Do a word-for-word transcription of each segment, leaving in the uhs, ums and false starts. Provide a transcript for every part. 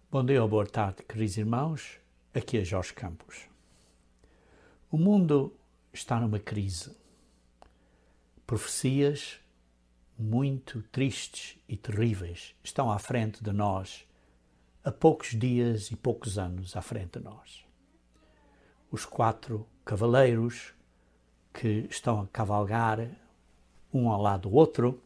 Bom dia ou boa tarde, queridos irmãos. Aqui é Jorge Campos. O mundo está numa crise. Profecias muito tristes e terríveis estão à frente de nós, há poucos dias e poucos anos à frente de nós. Os quatro cavaleiros que estão a cavalgar um ao lado do outro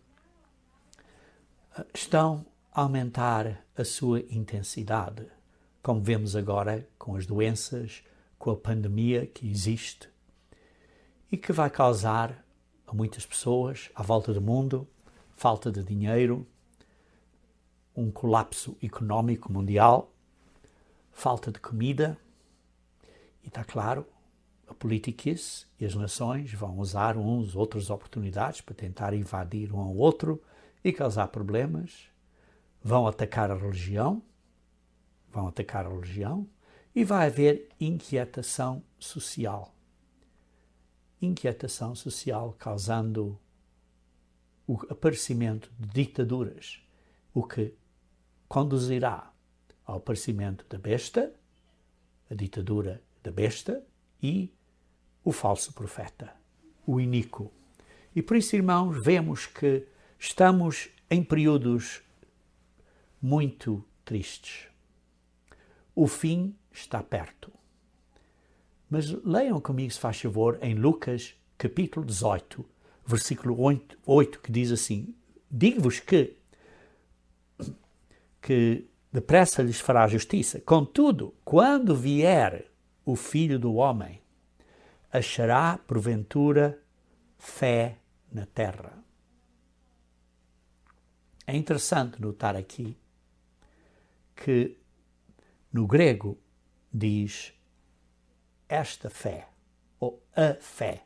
estão a aumentar a sua intensidade, como vemos agora com as doenças, com a pandemia que existe e que vai causar a muitas pessoas à volta do mundo falta de dinheiro, um colapso económico mundial, falta de comida e está claro, a politiquice e as nações vão usar uns outras oportunidades para tentar invadir um ao outro e causar problemas. Vão atacar a religião, vão atacar a religião e vai haver inquietação social. Inquietação social causando o aparecimento de ditaduras, o que conduzirá ao aparecimento da besta, a ditadura da besta e o falso profeta, o iníquo. E por isso, irmãos, vemos que estamos em períodos muito tristes. O fim está perto. Mas leiam comigo, se faz favor, em Lucas, capítulo dezoito, versículo oito, que diz assim: digo-vos que, que depressa lhes fará justiça. Contudo, quando vier o Filho do Homem, achará, porventura, fé na terra. É interessante notar aqui que no grego diz esta fé, ou a fé.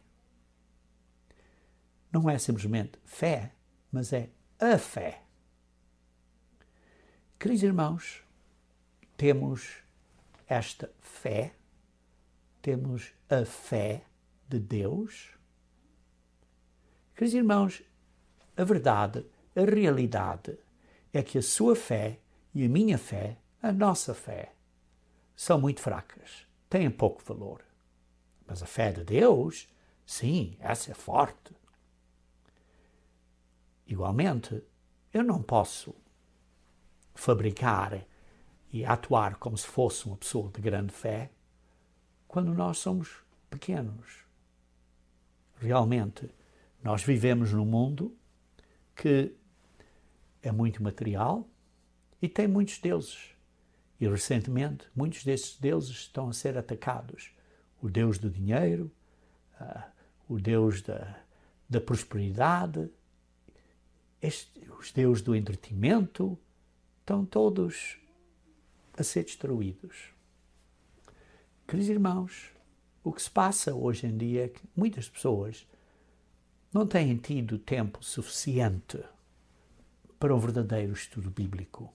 Não é simplesmente fé, mas é a fé. Queridos irmãos, temos esta fé, temos a fé de Deus. Queridos irmãos, a verdade, a realidade é que a sua fé e a minha fé, a nossa fé, são muito fracas, têm pouco valor. Mas a fé de Deus, sim, essa é forte. Igualmente, eu não posso fabricar e atuar como se fosse uma pessoa de grande fé quando nós somos pequenos. Realmente, nós vivemos num mundo que é muito material e tem muitos deuses. E recentemente, muitos desses deuses estão a ser atacados. O Deus do dinheiro, uh, o Deus da, da prosperidade, este, os deuses do entretenimento, estão todos a ser destruídos. Queridos irmãos, o que se passa hoje em dia é que muitas pessoas não têm tido tempo suficiente para um verdadeiro estudo bíblico.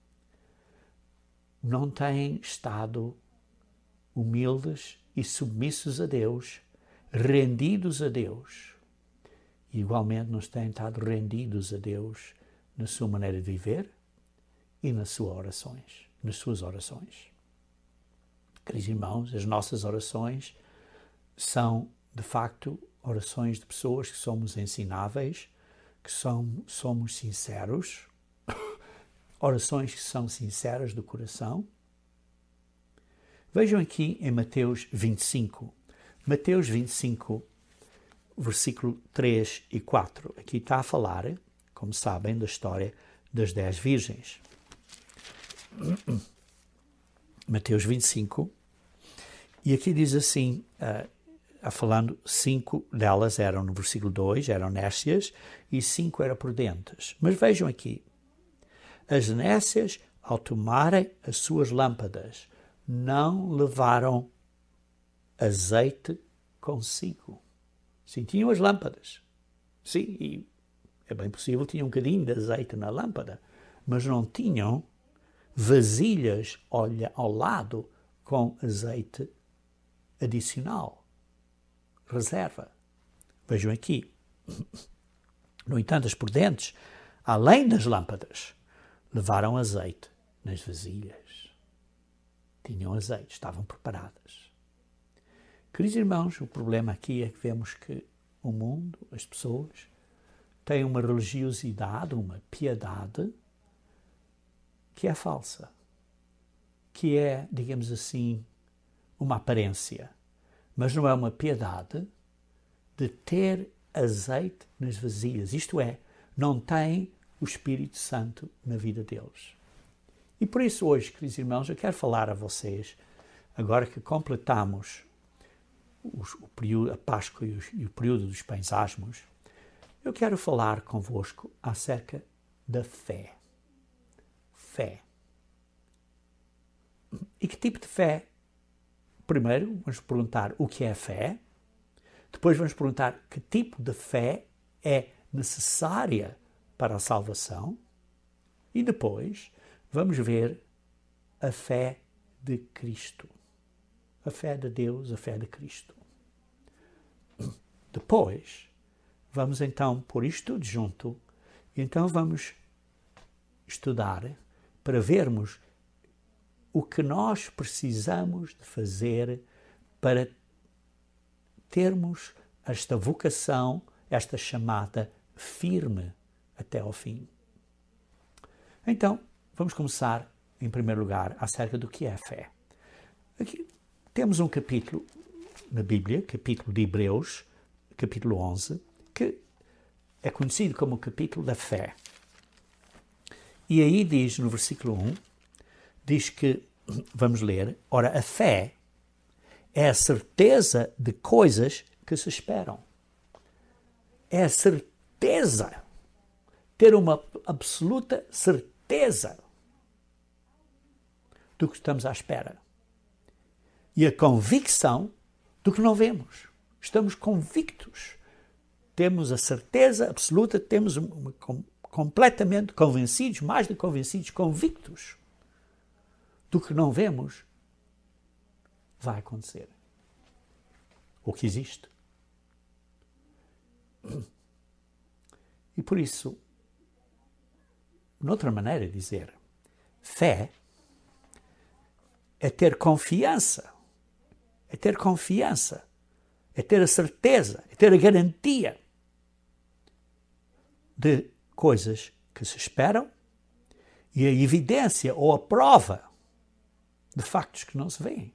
Não têm estado humildes e submissos a Deus, rendidos a Deus. E, igualmente, não têm estado rendidos a Deus na sua maneira de viver e nas suas orações. Nas suas orações. Queridos irmãos, as nossas orações são, de facto, orações de pessoas que somos ensináveis, que são, somos sinceros, orações que são sinceras do coração. Vejam aqui em Mateus vinte e cinco. Mateus vinte e cinco, versículo três e quatro. Aqui está a falar, como sabem, da história das dez virgens. Mateus vinte e cinco. E aqui diz assim, uh, a falando, cinco delas eram, no versículo dois, eram nécias e cinco eram prudentes. Mas vejam aqui, as nécias, ao tomarem as suas lâmpadas, não levaram azeite consigo. Sim, tinham as lâmpadas. Sim, e é bem possível, tinham um bocadinho de azeite na lâmpada, mas não tinham vasilhas ao lado com azeite adicional. Reserva. Vejam aqui. No entanto, as prudentes, além das lâmpadas, levaram azeite nas vasilhas. tinham azeite, estavam preparadas. Queridos irmãos, o problema aqui é que vemos que o mundo, as pessoas, têm uma religiosidade, uma piedade que é falsa, que é, digamos assim, uma aparência, mas não é uma piedade de ter azeite nas vasilhas, isto é, não tem o Espírito Santo na vida deles. E por isso hoje, queridos irmãos, eu quero falar a vocês, agora que completamos os, o período, a Páscoa e, os, e o período dos pães asmos, eu quero falar convosco acerca da fé. Fé. E que tipo de fé? Primeiro, vamos perguntar o que é fé. Depois vamos perguntar que tipo de fé é necessária para a salvação. E depois vamos ver a fé de Cristo. A fé de Deus, a fé de Cristo. Depois, vamos então pôr isto tudo junto e então vamos estudar para vermos o que nós precisamos de fazer para termos esta vocação, esta chamada firme até ao fim. Então, vamos começar, em primeiro lugar, acerca do que é a fé. Aqui temos um capítulo na Bíblia, capítulo de Hebreus, capítulo onze, que é conhecido como o capítulo da fé. E aí diz, no versículo um, diz que, vamos ler, ora, a fé é a certeza de coisas que se esperam. É a certeza, ter uma absoluta certeza do que estamos à espera. E a convicção do que não vemos. Estamos convictos. Temos a certeza absoluta, temos uma, com, completamente convencidos, mais do que convencidos, convictos do que não vemos vai acontecer. O que existe. E por isso, noutra maneira de dizer, fé é ter confiança, é ter confiança, é ter a certeza, é ter a garantia de coisas que se esperam e a evidência ou a prova de factos que não se veem.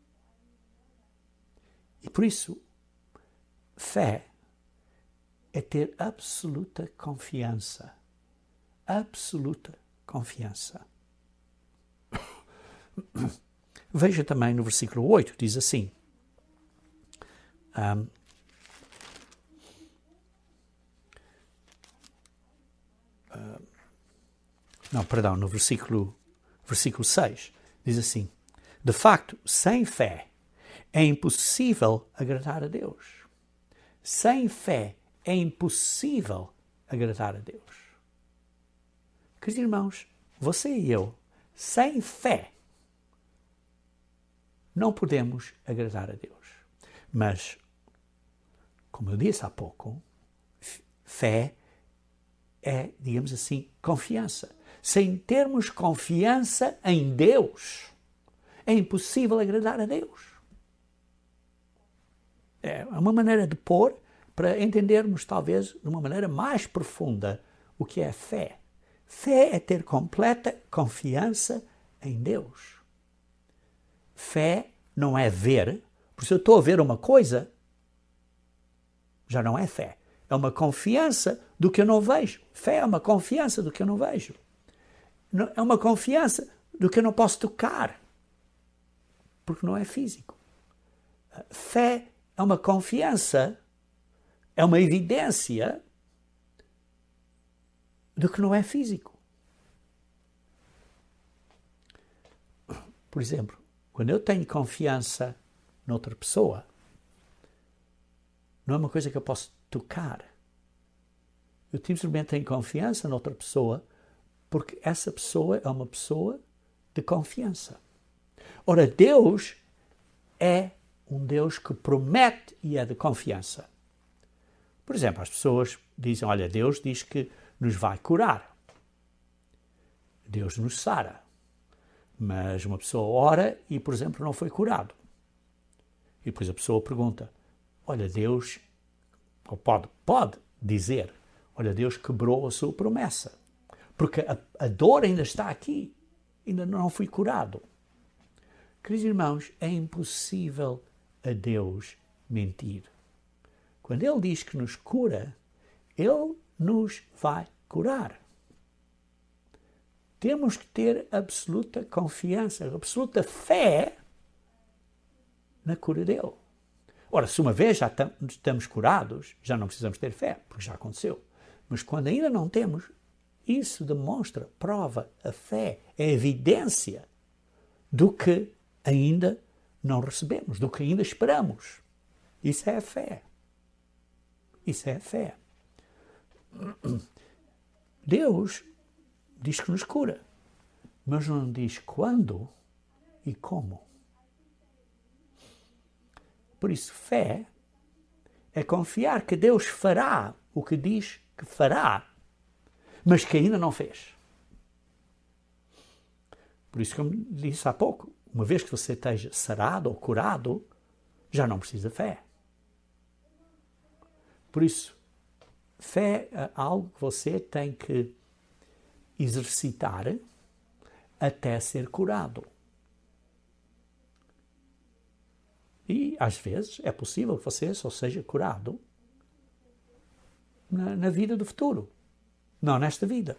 E por isso, fé é ter absoluta confiança. Absoluta confiança. Veja também no versículo oito, diz assim. Um, uh, não, perdão, no versículo, versículo seis, diz assim: de facto, sem fé é impossível agradar a Deus. Sem fé é impossível agradar a Deus. Queridos irmãos, você e eu, sem fé, não podemos agradar a Deus. Mas, como eu disse há pouco, fé é, digamos assim, confiança. Sem termos confiança em Deus, é impossível agradar a Deus. É uma maneira de pôr para entendermos, talvez, de uma maneira mais profunda, o que é fé. Fé é ter completa confiança em Deus. Fé não é ver, porque se eu estou a ver uma coisa, já não é fé. É uma confiança do que eu não vejo. Fé é uma confiança do que eu não vejo. É uma confiança do que eu não posso tocar, porque não é físico. Fé é uma confiança, é uma evidência do que não é físico. Por exemplo, quando eu tenho confiança noutra pessoa, não é uma coisa que eu posso tocar. Eu simplesmente tenho confiança noutra pessoa porque essa pessoa é uma pessoa de confiança. Ora, Deus é um Deus que promete e é de confiança. Por exemplo, as pessoas dizem, olha, Deus diz que nos vai curar. Deus nos sara. Mas uma pessoa ora e, por exemplo, não foi curado. E depois a pessoa pergunta, olha, Deus, ou pode, pode dizer, olha, Deus quebrou a sua promessa. Porque a, a dor ainda está aqui, ainda não fui curado. Queridos irmãos, é impossível a Deus mentir. Quando Ele diz que nos cura, Ele nos vai curar. Temos que ter absoluta confiança, absoluta fé na cura dele. Ora, se uma vez já estamos curados, já não precisamos ter fé, porque já aconteceu. Mas quando ainda não temos, isso demonstra, prova a fé, é evidência do que ainda não recebemos, do que ainda esperamos. Isso é a fé. Isso é a fé. Deus diz que nos cura, mas não diz quando e como. Por isso, fé é confiar que Deus fará o que diz que fará, mas que ainda não fez. Por isso, como disse há pouco, uma vez que você esteja sarado ou curado, já não precisa de fé. Por isso, fé é algo que você tem que exercitar até ser curado. E, às vezes, é possível que você só seja curado na, na vida do futuro, não nesta vida.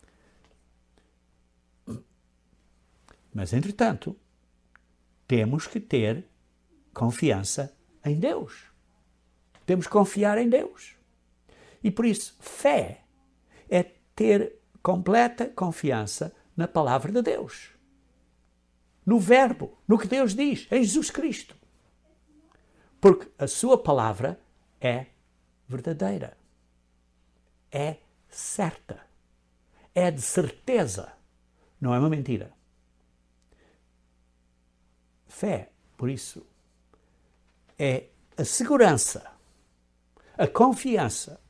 Mas, entretanto, temos que ter confiança em Deus. Temos que confiar em Deus. E, por isso, fé é ter completa confiança na palavra de Deus, no verbo, no que Deus diz, em Jesus Cristo. Porque a sua palavra é verdadeira, é certa, é de certeza, não é uma mentira. Fé, por isso, é a segurança, a confiança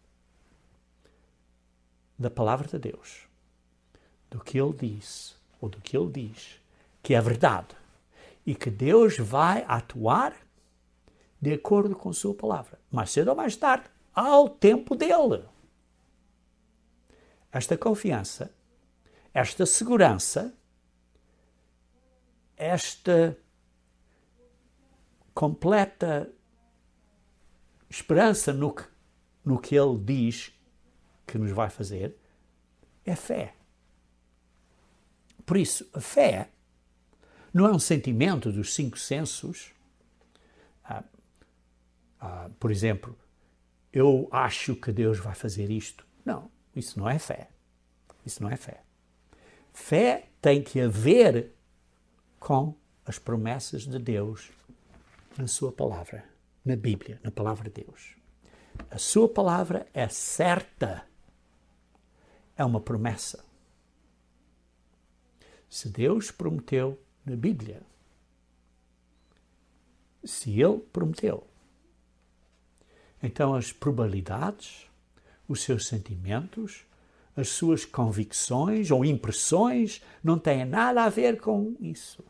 da palavra de Deus, do que Ele disse, ou do que Ele diz, que é verdade, e que Deus vai atuar de acordo com a sua palavra, mais cedo ou mais tarde, ao tempo dele. Esta confiança, esta segurança, esta completa esperança no que, no que Ele diz que nos vai fazer, é fé. Por isso, a fé não é um sentimento dos cinco sensos. Ah, ah, por exemplo, eu acho que Deus vai fazer isto. Não, isso não é fé. Isso não é fé. Fé tem que haver com as promessas de Deus na sua palavra, na Bíblia, na palavra de Deus. A sua palavra é certa. É uma promessa. Se Deus prometeu na Bíblia, se Ele prometeu, então as probabilidades, os seus sentimentos, as suas convicções ou impressões não têm nada a ver com isso.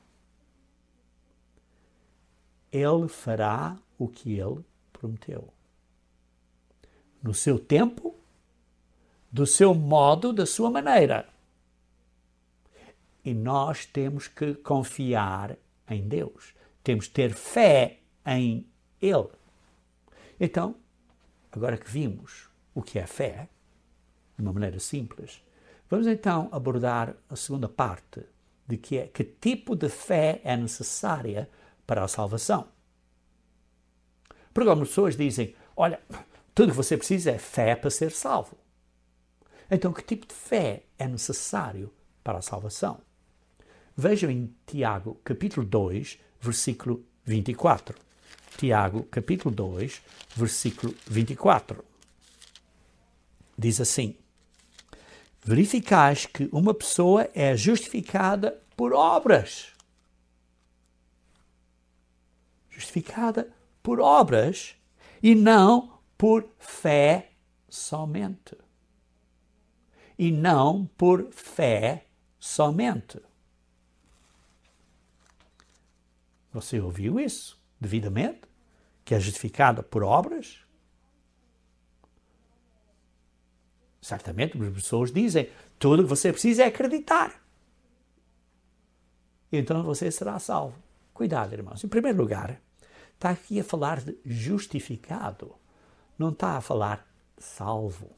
Ele fará o que Ele prometeu. No seu tempo, do seu modo, da sua maneira. E nós temos que confiar em Deus. Temos que ter fé em Ele. Então, agora que vimos o que é fé, de uma maneira simples, vamos então abordar a segunda parte de que, é, que tipo de fé é necessária para a salvação. Porque algumas pessoas dizem, olha, tudo que você precisa é fé para ser salvo. Então, que tipo de fé é necessário para a salvação? Vejam em Tiago, capítulo dois, versículo vinte e quatro. Tiago, capítulo dois, versículo vinte e quatro. Diz assim: verificais que uma pessoa é justificada por obras. Justificada por obras e não por fé somente. E não por fé somente. Você ouviu isso devidamente? Que é justificado por obras? Certamente as pessoas dizem, tudo o que você precisa é acreditar. Então você será salvo. Cuidado, irmãos. Em primeiro lugar, está aqui a falar de justificado. Não está a falar salvo.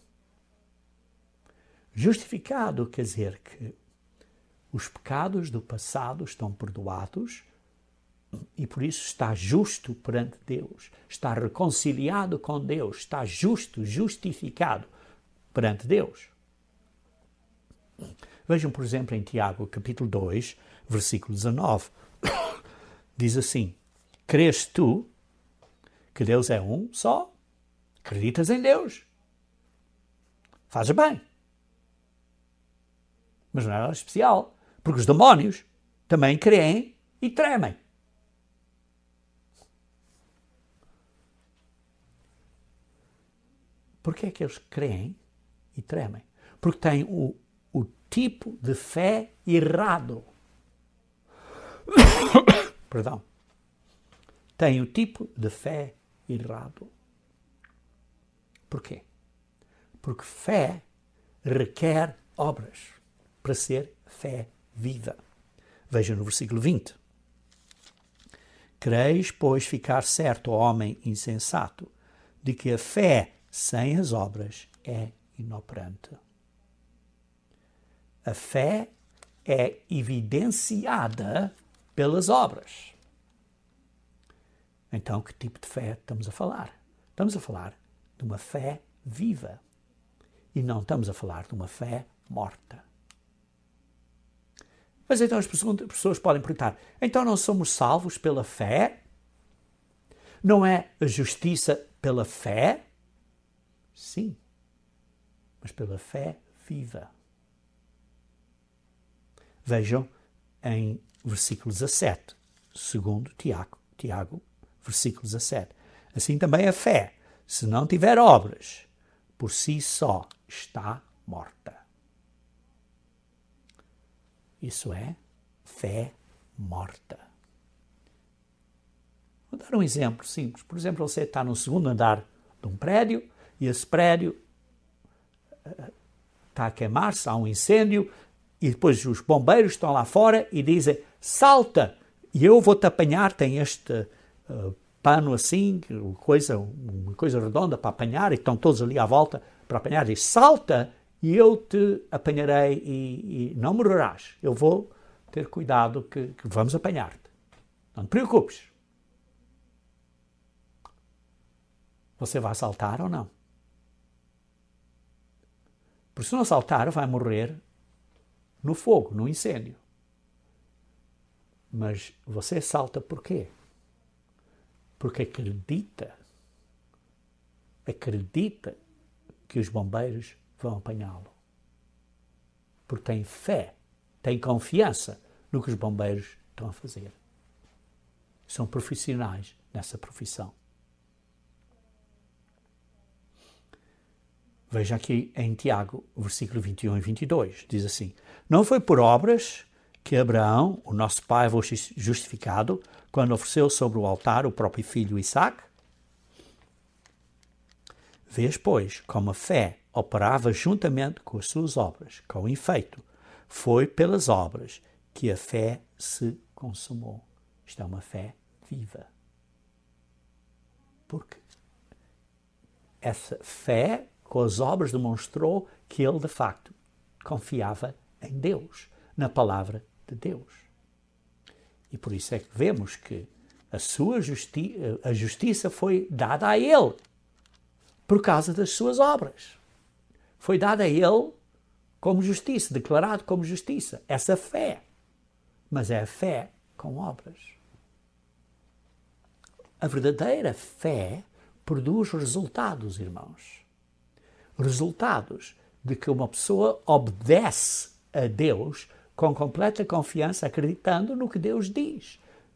Justificado quer dizer que os pecados do passado estão perdoados e por isso está justo perante Deus, está reconciliado com Deus, está justo, justificado perante Deus. Vejam, por exemplo, em Tiago, capítulo dois, versículo dezanove. Diz assim, crês tu que Deus é um só? Acreditas em Deus? Fazes bem. Mas não é nada especial, porque os demónios também creem e tremem. Porquê é que eles creem e tremem? Porque têm o, o tipo de fé errado. Perdão. Têm o tipo de fé errado. Porquê? Porque fé requer obras para ser fé viva. Veja no versículo vinte. Quereis, pois, ficar certo, ó homem insensato, de que a fé sem as obras é inoperante. A fé é evidenciada pelas obras. Então, que tipo de fé estamos a falar? Estamos a falar de uma fé viva e não estamos a falar de uma fé morta. Mas então as pessoas podem perguntar, então não somos salvos pela fé? Não é a justiça pela fé? Sim, mas pela fé viva. Vejam em versículo dezassete, segundo Tiago, Tiago, versículo dezassete. Assim também a fé, se não tiver obras, por si só está morta. Isso é fé morta. Vou dar um exemplo simples. Por exemplo, você está no segundo andar de um prédio e esse prédio uh, está a queimar-se, há um incêndio e depois os bombeiros estão lá fora e dizem, salta e eu vou-te apanhar, tem este uh, pano assim, coisa, uma coisa redonda para apanhar e estão todos ali à volta para apanhar, diz, salta e eu te apanharei e, e não morrerás. Eu vou ter cuidado que, que vamos apanhar-te. Não te preocupes. Você vai saltar ou não? Porque se não saltar, vai morrer no fogo, no incêndio. Mas você salta por quê? Porque acredita, acredita que os bombeiros vão apanhá-lo. Porque tem fé, tem confiança no que os bombeiros estão a fazer. São profissionais nessa profissão. Veja aqui em Tiago, versículo vinte e um e vinte e dois, diz assim, não foi por obras que Abraão, o nosso pai, foi justificado quando ofereceu sobre o altar o próprio filho Isaque? Vês, pois, como a fé operava juntamente com as suas obras, com efeito. Foi pelas obras que a fé se consumou. Isto é uma fé viva. Porque essa fé com as obras demonstrou que ele, de facto, confiava em Deus, na palavra de Deus. E por isso é que vemos que a sua justi- a justiça foi dada a ele, por causa das suas obras. Foi dada a ele como justiça, declarado como justiça. Essa fé. Mas é a fé com obras. A verdadeira fé produz resultados, irmãos. Resultados de que uma pessoa obedece a Deus com completa confiança, acreditando no que Deus diz.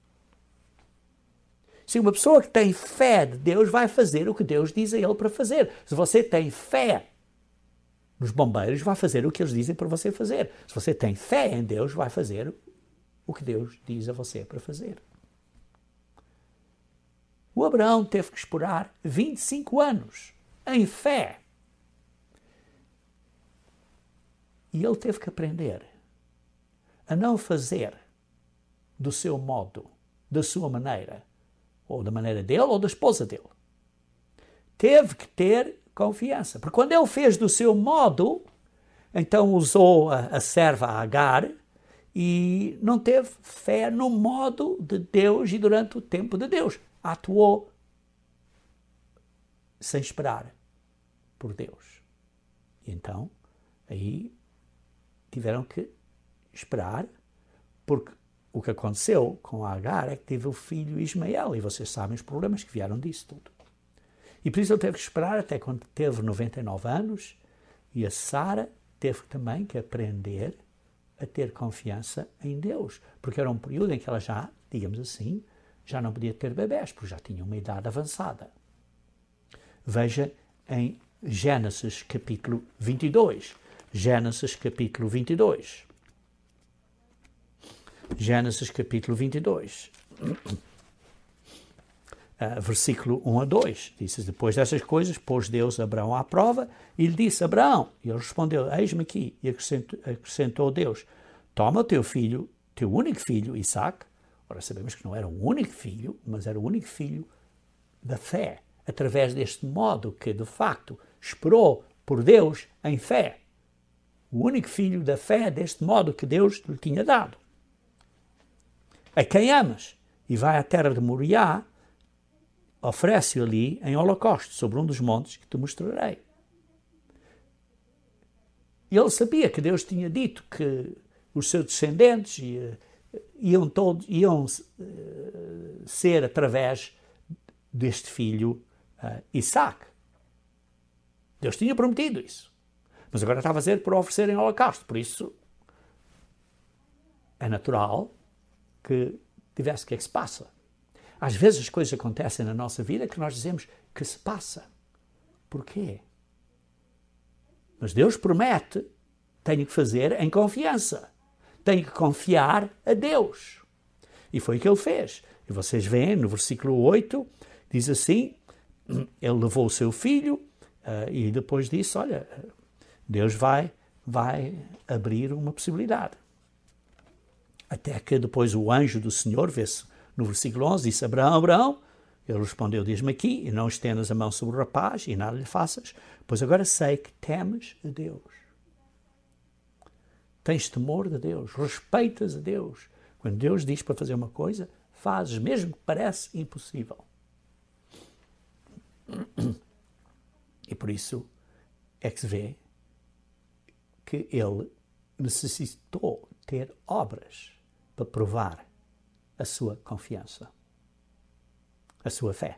Se uma pessoa que tem fé de Deus vai fazer o que Deus diz a ele para fazer. Se você tem fé nos bombeiros, vai fazer o que eles dizem para você fazer. Se você tem fé em Deus, vai fazer o que Deus diz a você para fazer. O Abraão teve que esperar vinte e cinco anos em fé. E ele teve que aprender a não fazer do seu modo, da sua maneira, ou da maneira dele ou da esposa dele. Teve que ter confiança. Porque quando ele fez do seu modo, então usou a, a serva Agar e não teve fé no modo de Deus e durante o tempo de Deus. Atuou sem esperar por Deus. E então, aí tiveram que esperar, porque o que aconteceu com Agar é que teve o filho Ismael, e vocês sabem os problemas que vieram disso tudo. E por isso ele teve que esperar até quando teve noventa e nove anos, e a Sara teve também que aprender a ter confiança em Deus, porque era um período em que ela já, digamos assim, já não podia ter bebés, porque já tinha uma idade avançada. Veja em Gênesis capítulo vinte e dois. Gênesis capítulo vinte e dois. Gênesis capítulo vinte e dois. Uh, versículo um a dois. Diz: depois dessas coisas, pôs Deus Abraão à prova e lhe disse: Abraão. E ele respondeu: eis-me aqui. E acrescentou, acrescentou Deus: toma o teu filho, teu único filho, Isaque. Ora, sabemos que não era o único filho, mas era o único filho da fé, através deste modo que, de facto, esperou por Deus em fé. O único filho da fé, deste modo que Deus lhe tinha dado. A quem amas, e vai à terra de Moriá, oferece-o ali em holocausto, sobre um dos montes que te mostrarei. E ele sabia que Deus tinha dito que os seus descendentes iam, todos, iam uh, ser através deste filho uh, Isaque. Deus tinha prometido isso. Mas agora estava a dizer para oferecer em holocausto. Por isso, é natural que tivesse o que é que se passa. Às vezes as coisas acontecem na nossa vida que nós dizemos que se passa. Porquê? Mas Deus promete, tenho que fazer em confiança. Tenho que confiar a Deus. E foi o que ele fez. E vocês veem no versículo oito, diz assim, ele levou o seu filho uh, e depois disse, olha, Deus vai, vai abrir uma possibilidade. Até que depois o anjo do Senhor, vê-se no versículo onze, disse: Abraão, Abraão, ele respondeu: diz-me aqui, e não estendas a mão sobre o rapaz, e nada lhe faças, pois agora sei que temes a Deus. Tens temor de Deus, respeitas a Deus. Quando Deus diz para fazer uma coisa, fazes, mesmo que parece impossível. E por isso é que se vê que ele necessitou ter obras para provar a sua confiança, a sua fé.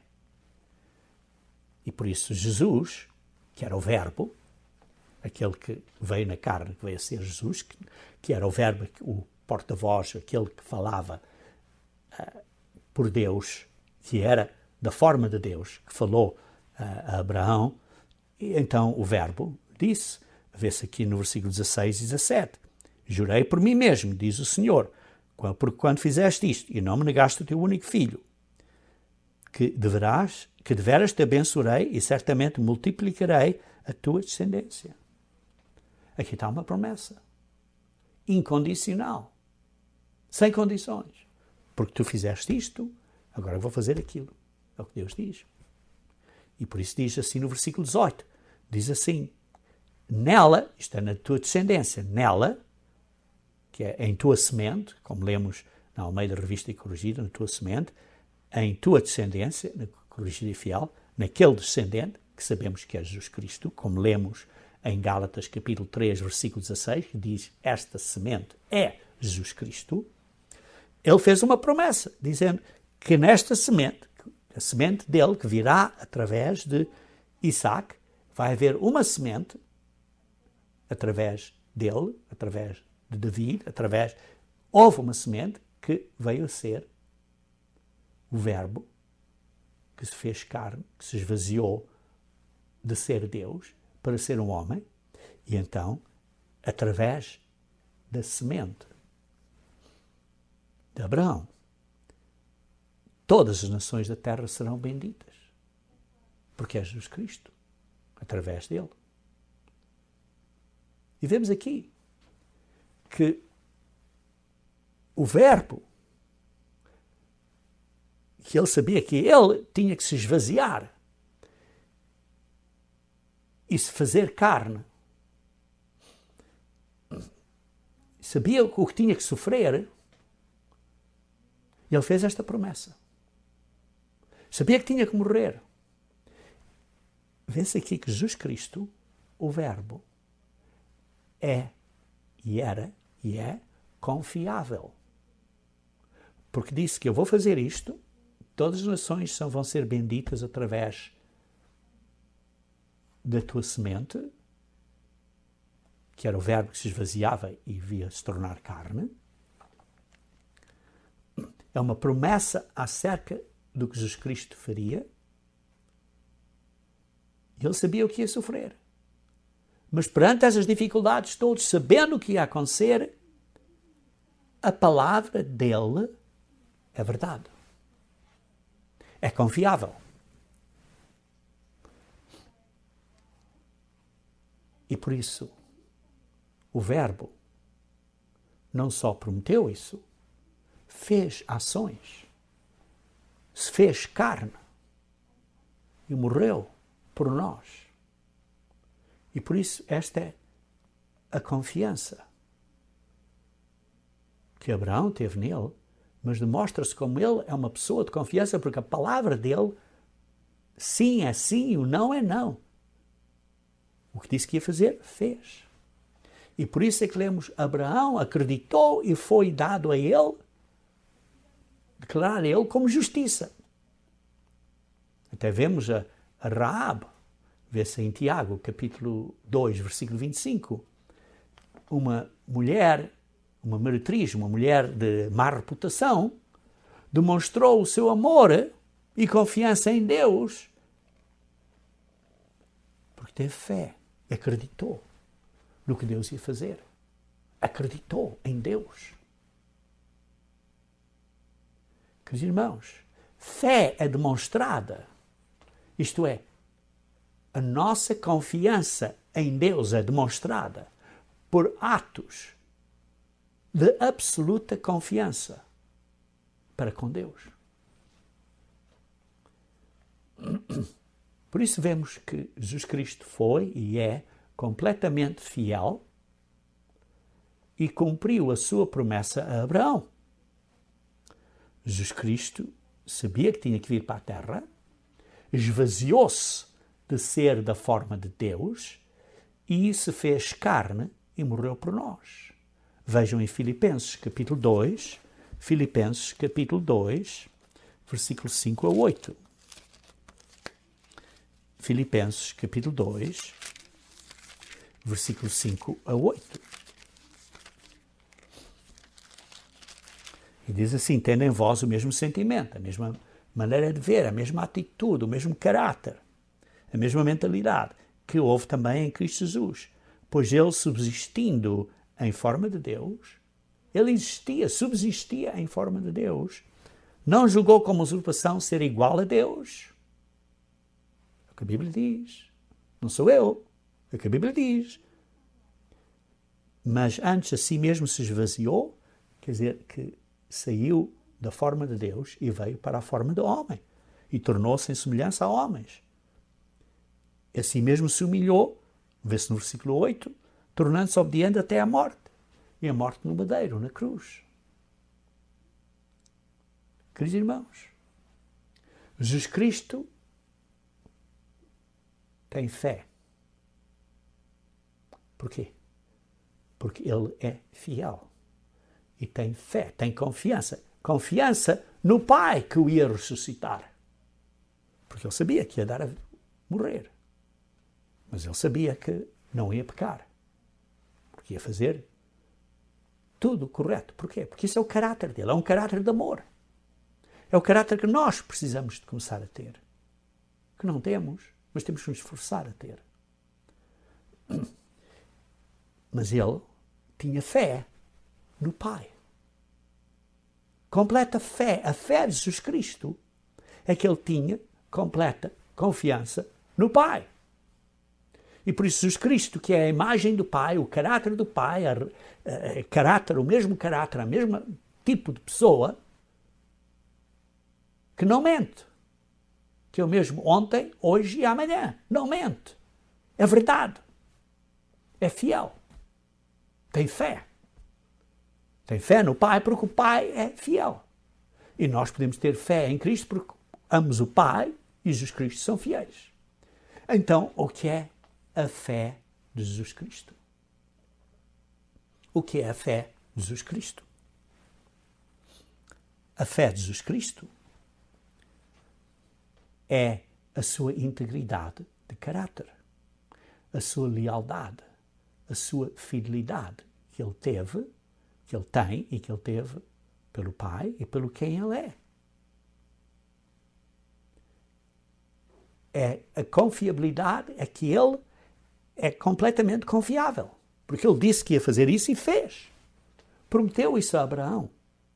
E por isso Jesus, que era o Verbo, aquele que veio na carne, que veio a ser Jesus, que, que era o Verbo, o porta-voz, aquele que falava uh, por Deus, que era da forma de Deus, que falou uh, a Abraão, e então o Verbo disse, vê-se aqui no versículo dezasseis e dezassete, jurei por mim mesmo, diz o Senhor, porque quando fizeste isto e não me negaste o teu único filho, que deverás, que deveras te abençoarei e certamente multiplicarei a tua descendência. Aqui está uma promessa incondicional, sem condições. Porque tu fizeste isto, agora vou fazer aquilo. É o que Deus diz. E por isso diz assim no versículo dezoito, diz assim, nela, isto é na tua descendência, nela, que é em tua semente, como lemos na Almeida Revista e Corrigida, na tua semente, em tua descendência, na Corrigida e Fiel, naquele descendente, que sabemos que é Jesus Cristo, como lemos em Gálatas capítulo três, versículo dezasseis, que diz, esta semente é Jesus Cristo, ele fez uma promessa, dizendo que nesta semente, a semente dele, que virá através de Isaque, vai haver uma semente, através dele, através de David, através, houve uma semente que veio a ser o Verbo, que se fez carne, que se esvaziou de ser Deus para ser um homem, e então, através da semente de Abraão, todas as nações da terra serão benditas. Porque é Jesus Cristo, através dele. E vemos aqui que o verbo, que ele sabia que ele tinha que se esvaziar e se fazer carne, sabia o que tinha que sofrer, ele fez esta promessa. Sabia que tinha que morrer. Vê-se aqui que Jesus Cristo, o verbo, é e era e é confiável. Porque disse que eu vou fazer isto, todas as nações são, vão ser benditas através da tua semente, que era o verbo que se esvaziava e via se tornar carne. É uma promessa acerca do que Jesus Cristo faria. Ele sabia o que ia sofrer. Mas perante essas dificuldades todas, sabendo o que ia acontecer, a palavra dele é verdade. É confiável. E por isso, o verbo não só prometeu isso, fez ações, se fez carne e morreu por nós. E por isso esta é a confiança que Abraão teve nele, mas demonstra-se como ele é uma pessoa de confiança, porque a palavra dele, sim é sim e o não é não. O que disse que ia fazer, fez. E por isso é que lemos, Abraão acreditou e foi dado a ele, declarar a ele como justiça. Até vemos a, a Raabe, vê-se em Tiago, capítulo dois, versículo vinte e cinco, uma mulher, uma meretriz, uma mulher de má reputação, demonstrou o seu amor e confiança em Deus, porque teve fé, acreditou no que Deus ia fazer, acreditou em Deus. Queridos irmãos, fé é demonstrada, isto é, a nossa confiança em Deus é demonstrada por atos de absoluta confiança para com Deus. Por isso vemos que Jesus Cristo foi e é completamente fiel e cumpriu a sua promessa a Abraão. Jesus Cristo sabia que tinha que vir para a terra, esvaziou-se de ser da forma de Deus e se fez carne e morreu por nós. Vejam em Filipenses capítulo dois, Filipenses capítulo dois, versículos cinco a oito. Filipenses capítulo dois, versículos cinco a oito. E diz assim, tendo em vós o mesmo sentimento, a mesma maneira de ver, a mesma atitude, o mesmo caráter, a mesma mentalidade que houve também em Cristo Jesus. Pois ele, subsistindo em forma de Deus, ele existia, subsistia em forma de Deus, não julgou como usurpação ser igual a Deus. É o que a Bíblia diz. Não sou eu. É o que a Bíblia diz. Mas antes a si mesmo se esvaziou, quer dizer, que saiu da forma de Deus e veio para a forma do homem e tornou-se em semelhança a homens. E assim mesmo se humilhou, vê-se no versículo oito, tornando-se obediente até à morte, e a morte no madeiro, na cruz. Queridos irmãos, Jesus Cristo tem fé. Porquê? Porque ele é fiel. E tem fé, tem confiança. Confiança no Pai que o ia ressuscitar. Porque ele sabia que ia dar a morrer. Mas ele sabia que não ia pecar. Porque ia fazer tudo correto. Porquê? Porque isso é o caráter dele. É um caráter de amor. É o caráter que nós precisamos de começar a ter. Que não temos, mas temos que nos esforçar a ter. Mas ele tinha fé no Pai. completa fé, a fé de Jesus Cristo, é que ele tinha completa confiança no Pai. E por isso Jesus Cristo, que é a imagem do Pai, o caráter do Pai, a, a, a caráter, o mesmo caráter, o mesmo tipo de pessoa, que não mente. Que é o mesmo ontem, hoje e amanhã. Não mente. É verdade. É fiel. Tem fé. Tem fé no Pai porque o Pai é fiel. E nós podemos ter fé em Cristo porque ambos o Pai e Jesus Cristo são fiéis. Então, o que é a fé de Jesus Cristo? O que é a fé de Jesus Cristo? A fé de Jesus Cristo é a sua integridade de caráter, a sua lealdade, a sua fidelidade que ele teve, que ele tem e que ele teve pelo Pai e pelo quem ele é. É a confiabilidade, é que ele é completamente confiável, porque ele disse que ia fazer isso e fez. Prometeu isso a Abraão.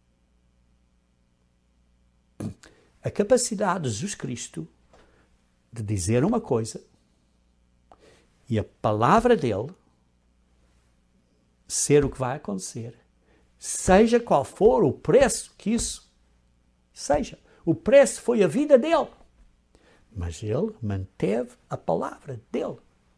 A capacidade de Jesus Cristo de dizer uma coisa e a palavra dele ser o que vai acontecer, seja qual for o preço que isso seja. O preço foi a vida dele, mas ele manteve a palavra dele.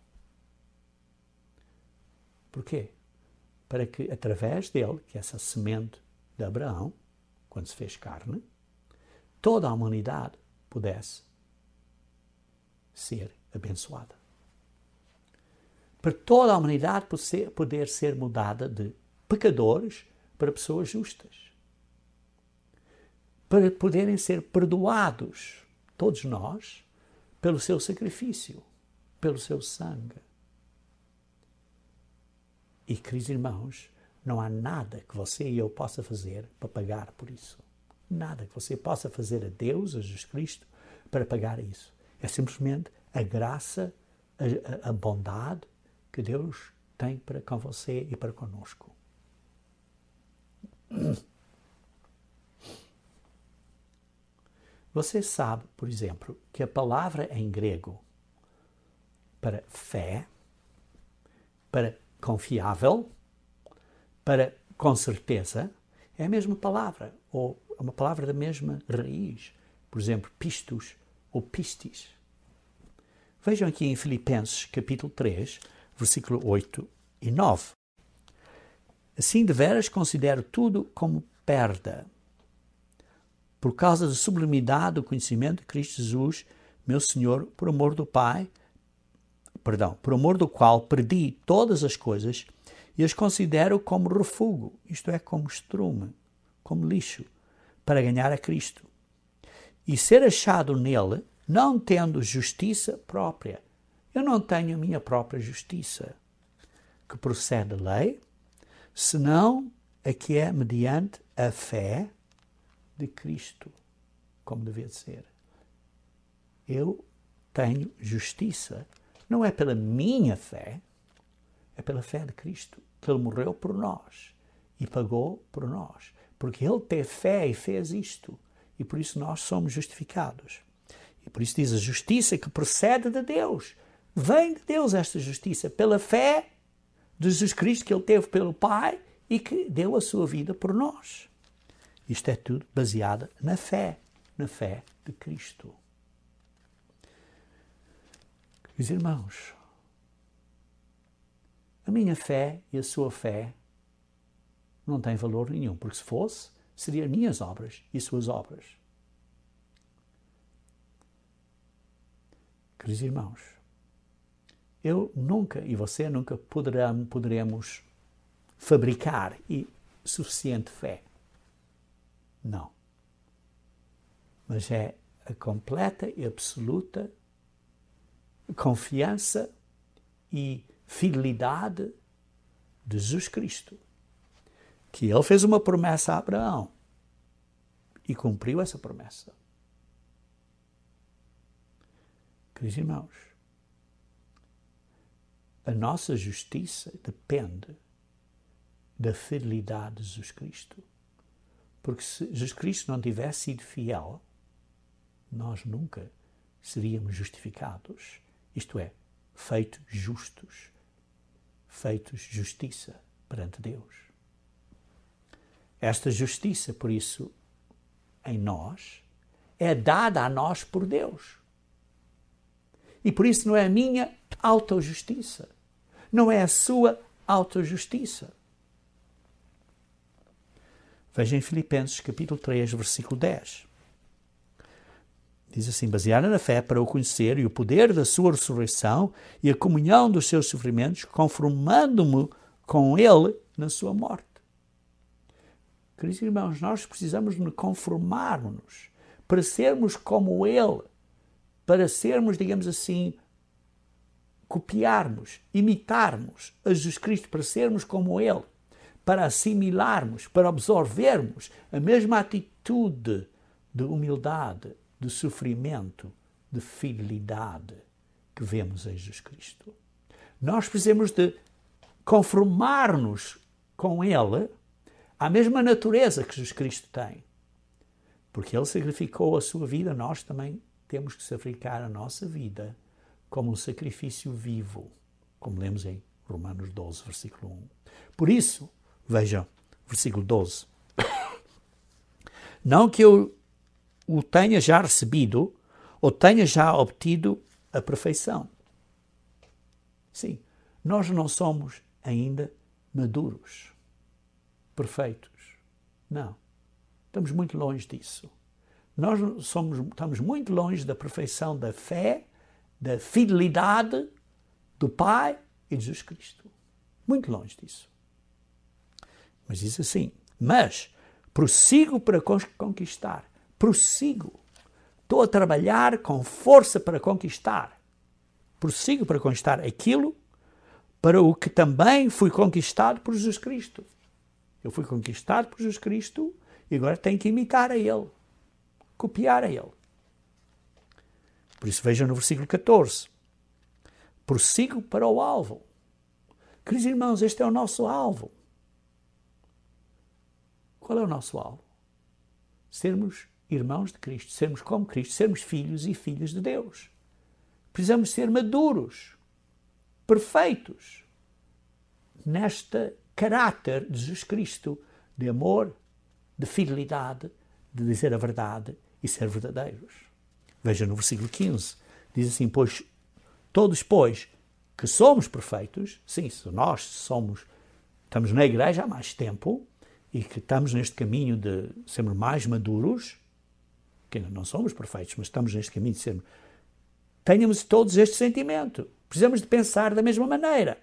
Porquê? Para que através dele, que é essa semente de Abraão, quando se fez carne, toda a humanidade pudesse ser abençoada. Para toda a humanidade poder ser mudada de pecadores para pessoas justas. Para poderem ser perdoados, todos nós, pelo seu sacrifício, pelo seu sangue. E, queridos irmãos, não há nada que você e eu possa fazer para pagar por isso. Nada que você possa fazer a Deus, a Jesus Cristo, para pagar isso. É simplesmente a graça, a, a, a bondade que Deus tem para com você e para conosco. Você sabe, por exemplo, que a palavra em grego para fé, para confiável, para com certeza, é a mesma palavra, ou uma palavra da mesma raiz. Por exemplo, pistos ou pistis. Vejam aqui em Filipenses, capítulo três, versículo oito e nove. Assim, de veras, considero tudo como perda, por causa da sublimidade do conhecimento de Cristo Jesus, meu Senhor, por amor do Pai, perdão, por amor do qual perdi todas as coisas e as considero como refúgio, isto é, como estrume, como lixo, para ganhar a Cristo. E ser achado nele, não tendo justiça própria. Eu não tenho a minha própria justiça, que procede da lei, senão a que é mediante a fé de Cristo, como devia de ser. Eu tenho justiça, não é pela minha fé, é pela fé de Cristo, que Ele morreu por nós e pagou por nós, porque Ele teve fé e fez isto, e por isso nós somos justificados. E por isso diz a justiça que procede de Deus. Vem de Deus esta justiça, pela fé de Jesus Cristo que Ele teve pelo Pai e que deu a sua vida por nós. Isto é tudo baseado na fé, na fé de Cristo. Meus irmãos, a minha fé e a sua fé não têm valor nenhum, porque se fosse, seriam minhas obras e suas obras. Queridos irmãos, eu nunca e você nunca poderão, poderemos fabricar e suficiente fé. Não. Mas é a completa e absoluta confiança e fidelidade de Jesus Cristo, que Ele fez uma promessa a Abraão e cumpriu essa promessa. Queridos irmãos, a nossa justiça depende da fidelidade de Jesus Cristo, Porque se Jesus Cristo não tivesse sido fiel, nós nunca seríamos justificados. Isto é, feitos justos, feitos justiça perante Deus. Esta justiça, por isso, em nós, é dada a nós por Deus. E por isso não é a minha autojustiça, não é a sua autojustiça. Veja em Filipenses capítulo três, versículo dez. Diz assim: baseada na fé para o conhecer e o poder da sua ressurreição e a comunhão dos seus sofrimentos, conformando-me com ele na sua morte. Queridos irmãos, nós precisamos de conformar-nos para sermos como ele, para sermos, digamos assim, copiarmos, imitarmos a Jesus Cristo, para sermos como ele, para assimilarmos, para absorvermos a mesma atitude de humildade, de sofrimento, de fidelidade que vemos em Jesus Cristo. Nós precisamos de conformar-nos com ele à mesma natureza que Jesus Cristo tem. Porque ele sacrificou a sua vida, nós também temos que sacrificar a nossa vida como um sacrifício vivo, como lemos em Romanos doze, versículo um. Por isso, vejam, versículo doze. Não que eu o tenha já recebido ou tenha já obtido a perfeição. Sim, nós não somos ainda maduros, perfeitos. Não, estamos muito longe disso. Nós somos, estamos muito longe da perfeição da fé, da fidelidade do Pai e de Jesus Cristo. Muito longe disso. Mas diz assim: mas prossigo para conquistar. Prossigo. Estou a trabalhar com força para conquistar. Prossigo para conquistar aquilo para o que também fui conquistado por Jesus Cristo. Eu fui conquistado por Jesus Cristo e agora tenho que imitar a Ele, copiar a Ele. Por isso vejam no versículo catorze. Prossigo para o alvo. Queridos irmãos, este é o nosso alvo. Qual é o nosso alvo? Sermos irmãos de Cristo, sermos como Cristo, sermos filhos e filhas de Deus. Precisamos ser maduros, perfeitos, neste caráter de Jesus Cristo, de amor, de fidelidade, de dizer a verdade e ser verdadeiros. Veja no versículo quinze, diz assim: pois todos, pois, que somos perfeitos, sim, se nós somos, estamos na igreja há mais tempo e que estamos neste caminho de sermos mais maduros, que ainda não somos perfeitos, mas estamos neste caminho de sermos, tenhamos todos este sentimento. Precisamos de pensar da mesma maneira.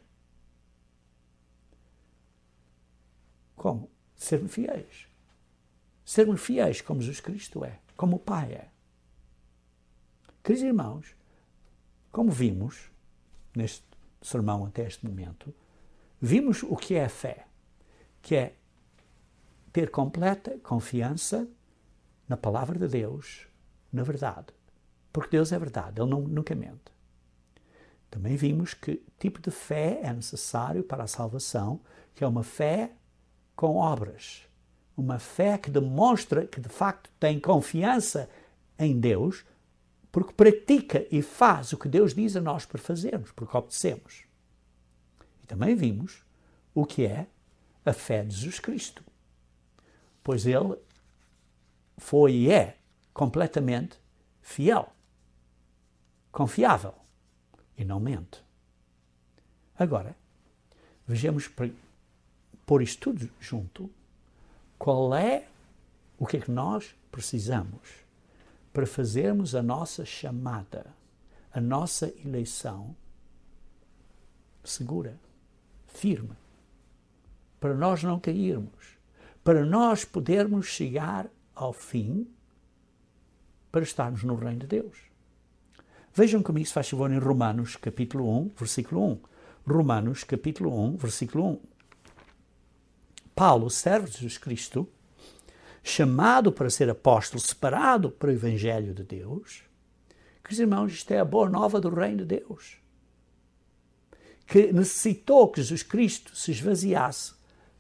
Como? Sermos fiéis. Sermos fiéis como Jesus Cristo é, como o Pai é. Queridos irmãos, como vimos neste sermão até este momento, vimos o que é a fé, que é ter completa confiança na palavra de Deus, na verdade. Porque Deus é verdade, Ele não, nunca mente. Também vimos que tipo de fé é necessário para a salvação, que é uma fé com obras. Uma fé que demonstra que de facto tem confiança em Deus, porque pratica e faz o que Deus diz a nós para fazermos, porque obedecemos. E também vimos o que é a fé de Jesus Cristo. Pois Ele foi e é completamente fiel, confiável e não mente. Agora, vejamos, para pôr isto tudo junto, qual é o que é que nós precisamos para fazermos a nossa chamada, a nossa eleição segura, firme, para nós não cairmos, para nós podermos chegar ao fim, para estarmos no reino de Deus. Vejam comigo, se faz favor, em Romanos capítulo um, versículo um. Romanos capítulo um, versículo um. Paulo, servo de Jesus Cristo, chamado para ser apóstolo, separado para o Evangelho de Deus. Queridos irmãos, isto é a boa nova do reino de Deus, que necessitou que Jesus Cristo se esvaziasse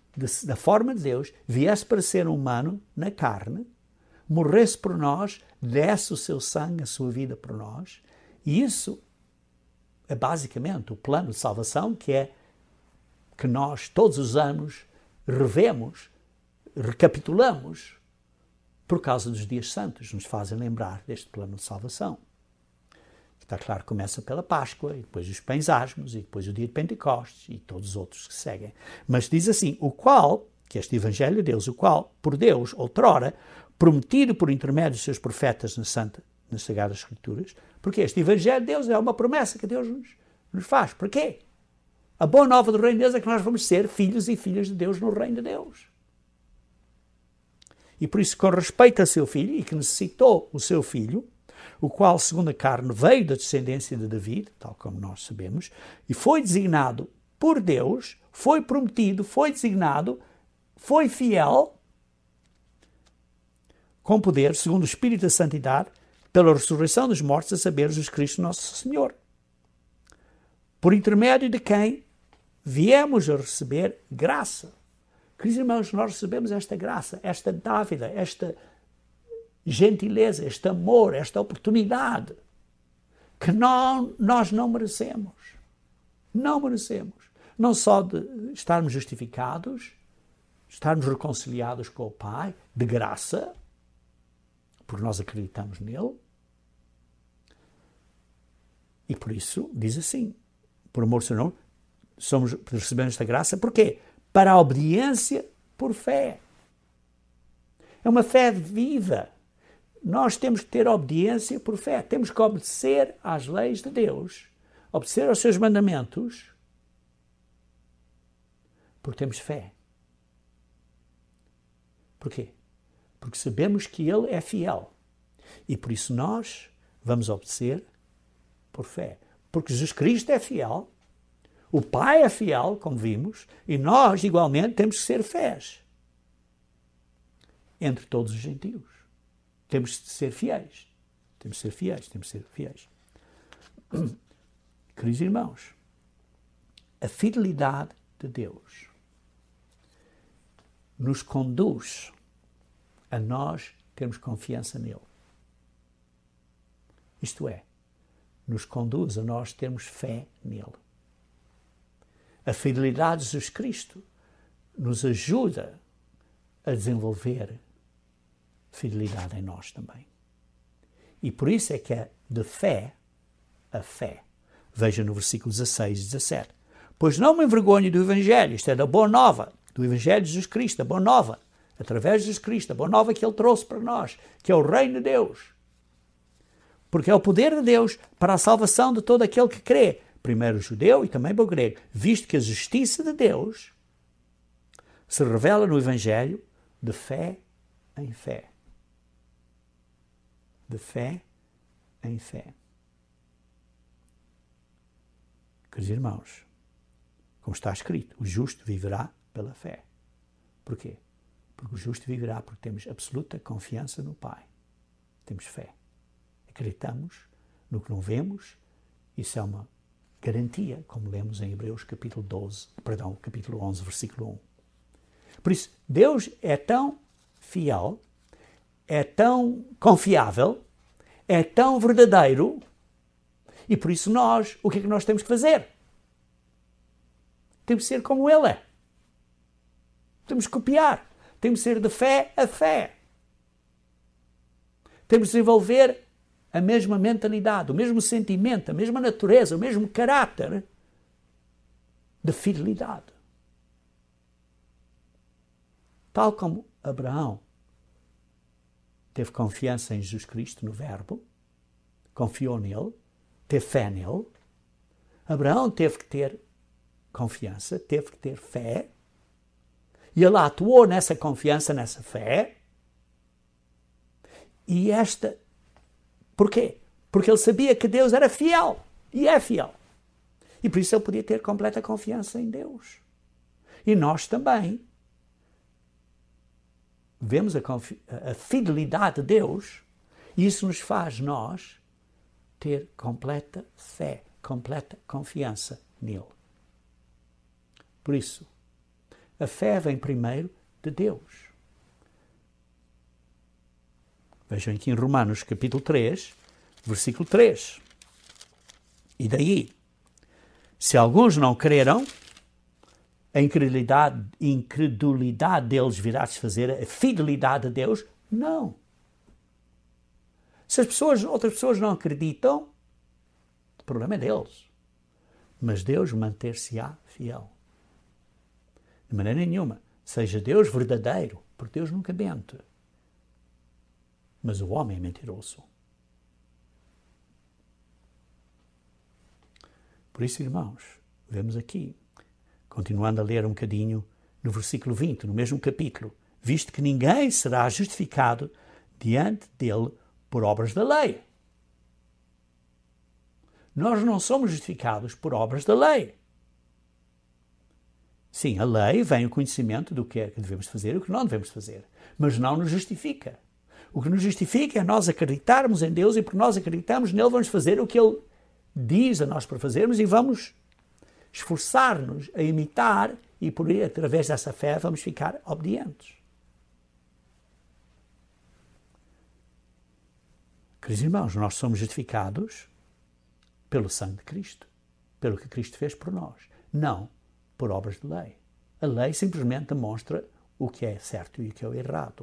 de, da forma de Deus, viesse para ser humano na carne, morresse por nós, desse o seu sangue, a sua vida por nós. E isso é basicamente o plano de salvação, que é que nós todos os anos revemos, recapitulamos, por causa dos dias santos, nos fazem lembrar deste plano de salvação. Está claro, começa pela Páscoa, e depois os pães asmos, e depois o dia de Pentecostes, e todos os outros que seguem. Mas diz assim, o qual, que este Evangelho de Deus, o qual, por Deus, outrora, prometido por intermédio dos seus profetas na Santa, nas Sagradas Escrituras, porque este Evangelho de Deus é uma promessa que Deus nos, nos faz. Porquê? A boa nova do reino de Deus é que nós vamos ser filhos e filhas de Deus no reino de Deus. E por isso, com respeito a seu filho, e que necessitou o seu filho, o qual, segundo a carne, veio da descendência de David, tal como nós sabemos, e foi designado por Deus, foi prometido, foi designado, foi fiel, com poder, segundo o Espírito da Santidade, pela ressurreição dos mortos, a saber, Jesus Cristo nosso Senhor, por intermédio de quem viemos a receber graça. Queridos irmãos, nós recebemos esta graça, esta dávila, esta gentileza, este amor, esta oportunidade que não, nós não merecemos. Não merecemos. Não só de estarmos justificados, estarmos reconciliados com o Pai, de graça, porque nós acreditamos nele. E por isso, diz assim, por amor do seu nome, somos, recebemos esta graça, porquê? Para a obediência por fé. É uma fé viva. Nós temos que ter obediência por fé. Temos que obedecer às leis de Deus, obedecer aos seus mandamentos, porque temos fé. Porquê? Porque sabemos que Ele é fiel. E por isso nós vamos obedecer por fé. Porque Jesus Cristo é fiel, o Pai é fiel, como vimos, e nós, igualmente, temos que ser fiéis entre todos os gentios. Temos de ser fiéis. Temos de ser fiéis, temos de ser fiéis. Queridos irmãos, a fidelidade de Deus nos conduz a nós termos confiança nele. Isto é, nos conduz a nós termos fé nele. A fidelidade de Jesus Cristo nos ajuda a desenvolver fidelidade em nós também. E por isso é que é de fé a fé. Veja no versículo dezasseis e dezassete. Pois não me envergonho do Evangelho, isto é da boa nova, do Evangelho de Jesus Cristo, a boa nova, através de Jesus Cristo, a boa nova que Ele trouxe para nós, que é o reino de Deus. Porque é o poder de Deus para a salvação de todo aquele que crê, primeiro o judeu e também o grego, visto que a justiça de Deus se revela no Evangelho de fé em fé. De fé em fé. Queridos irmãos, como está escrito, o justo viverá pela fé. Porquê? Porque o justo viverá porque temos absoluta confiança no Pai. Temos fé. Acreditamos no que não vemos. Isso é uma garantia, como lemos em Hebreus capítulo doze, perdão, capítulo onze, versículo um. Por isso, Deus é tão fiel, é tão confiável, é tão verdadeiro, e por isso nós, o que é que nós temos que fazer? Temos que ser como Ele é. Temos que copiar. Temos que ser de fé a fé. Temos que desenvolver a mesma mentalidade, o mesmo sentimento, a mesma natureza, o mesmo caráter de fidelidade. Tal como Abraão teve confiança em Jesus Cristo, no Verbo, confiou nele, teve fé nele, Abraão teve que ter confiança, teve que ter fé, e ele atuou nessa confiança, nessa fé, e esta... Porquê? Porque ele sabia que Deus era fiel, e é fiel. E por isso ele podia ter completa confiança em Deus. E nós também vemos a, confi- a fidelidade de Deus, e isso nos faz nós ter completa fé, completa confiança nele. Por isso, A fé vem primeiro de Deus. Vejam aqui em Romanos capítulo três, versículo três. E daí, se alguns não creram, a incredulidade, incredulidade deles virá desfazer a fidelidade a Deus? Não. Se as pessoas, outras pessoas não acreditam, o problema é deles. Mas Deus manter-se-á fiel. De maneira nenhuma. Seja Deus verdadeiro, porque Deus nunca mente. Mas o homem é mentiroso. Por isso, irmãos, vemos aqui, continuando a ler um bocadinho no versículo vinte, no mesmo capítulo, visto que ninguém será justificado diante dele por obras da lei. Nós não somos justificados por obras da lei. Sim, a lei vem o conhecimento do que é que devemos fazer e o que não devemos fazer, mas não nos justifica. O que nos justifica é nós acreditarmos em Deus e porque nós acreditamos nele vamos fazer o que ele diz a nós para fazermos e vamos esforçar-nos a imitar e por aí, através dessa fé, vamos ficar obedientes. Queridos irmãos, nós somos justificados pelo sangue de Cristo, pelo que Cristo fez por nós, não por obras de lei. A lei simplesmente demonstra o que é certo e o que é errado.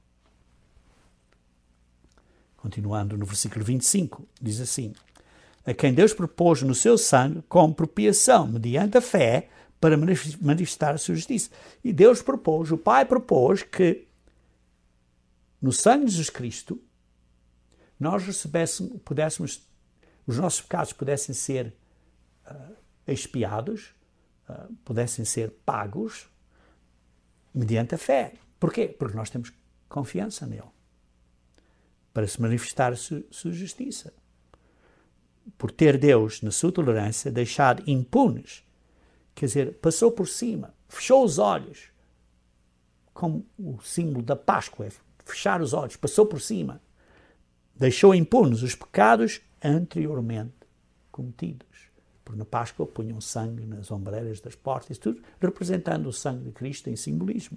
Continuando no versículo vinte e cinco, diz assim: a quem Deus propôs no seu sangue como propiação, mediante a fé, para manifestar a sua justiça. E Deus propôs, o Pai propôs que no sangue de Jesus Cristo nós recebêssemos, pudéssemos, os nossos pecados pudessem ser uh, expiados, uh, pudessem ser pagos mediante a fé. Porquê? Porque nós temos confiança nele, para se manifestar a sua, sua justiça. Por ter Deus, na sua tolerância, deixado impunes, quer dizer, passou por cima, fechou os olhos, como o símbolo da Páscoa, é fechar os olhos, passou por cima, deixou impunes os pecados anteriormente cometidos. Porque na Páscoa punham sangue nas ombreiras das portas, tudo representando o sangue de Cristo em simbolismo.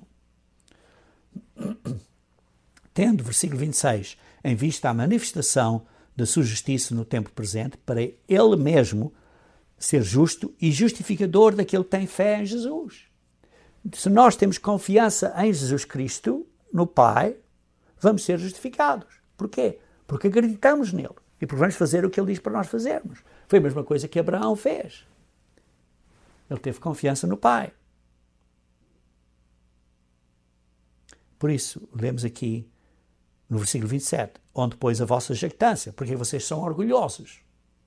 Tendo, versículo vinte e seis, em vista a manifestação da sua justiça no tempo presente, para ele mesmo ser justo e justificador daquele que tem fé em Jesus. Se nós temos confiança em Jesus Cristo, no Pai, vamos ser justificados. Porquê? Porque acreditamos nele e porque vamos fazer o que ele diz para nós fazermos. Foi a mesma coisa que Abraão fez. Ele teve confiança no Pai. Por isso, lemos aqui no versículo vinte e sete, onde pôs a vossa jactância, porque vocês são orgulhosos.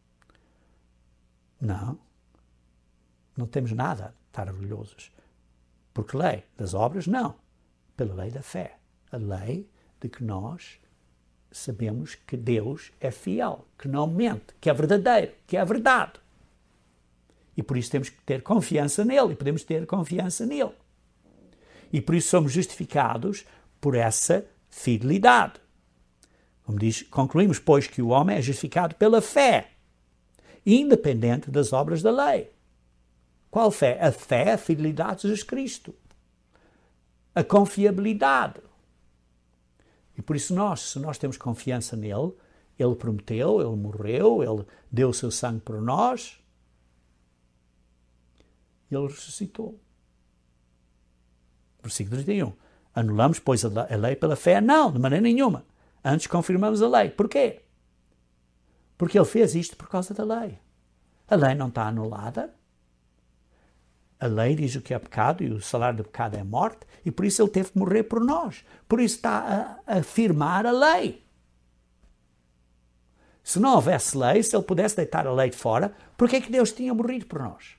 Não, não temos nada a estar orgulhosos. Porque lei das obras, não. Pela lei da fé. A lei de que nós sabemos que Deus é fiel, que não mente, que é verdadeiro, que é a verdade. E por isso temos que ter confiança nele, e podemos ter confiança nele. E por isso somos justificados por essa fidelidade. Como diz, concluímos, pois, que o homem é justificado pela fé, independente das obras da lei. Qual fé? A fé, a fidelidade de Jesus Cristo. A confiabilidade. E por isso nós, se nós temos confiança nele, ele prometeu, ele morreu, ele deu o seu sangue por nós, e ele ressuscitou. Versículo trinta e um. Anulamos, pois, a lei pela fé? Não, de maneira nenhuma. Antes confirmamos a lei. Porquê? Porque ele fez isto por causa da lei. A lei não está anulada. A lei diz o que é pecado e o salário do pecado é morte, e por isso ele teve que morrer por nós. Por isso está a afirmar a lei. Se não houvesse lei, se ele pudesse deitar a lei de fora, por que é que Deus tinha morrido por nós?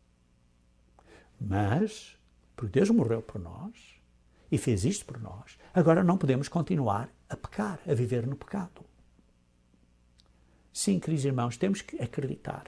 Mas, porque Deus morreu por nós e fez isto por nós, agora não podemos continuar a pecar, a viver no pecado. Sim, queridos irmãos, temos que acreditar.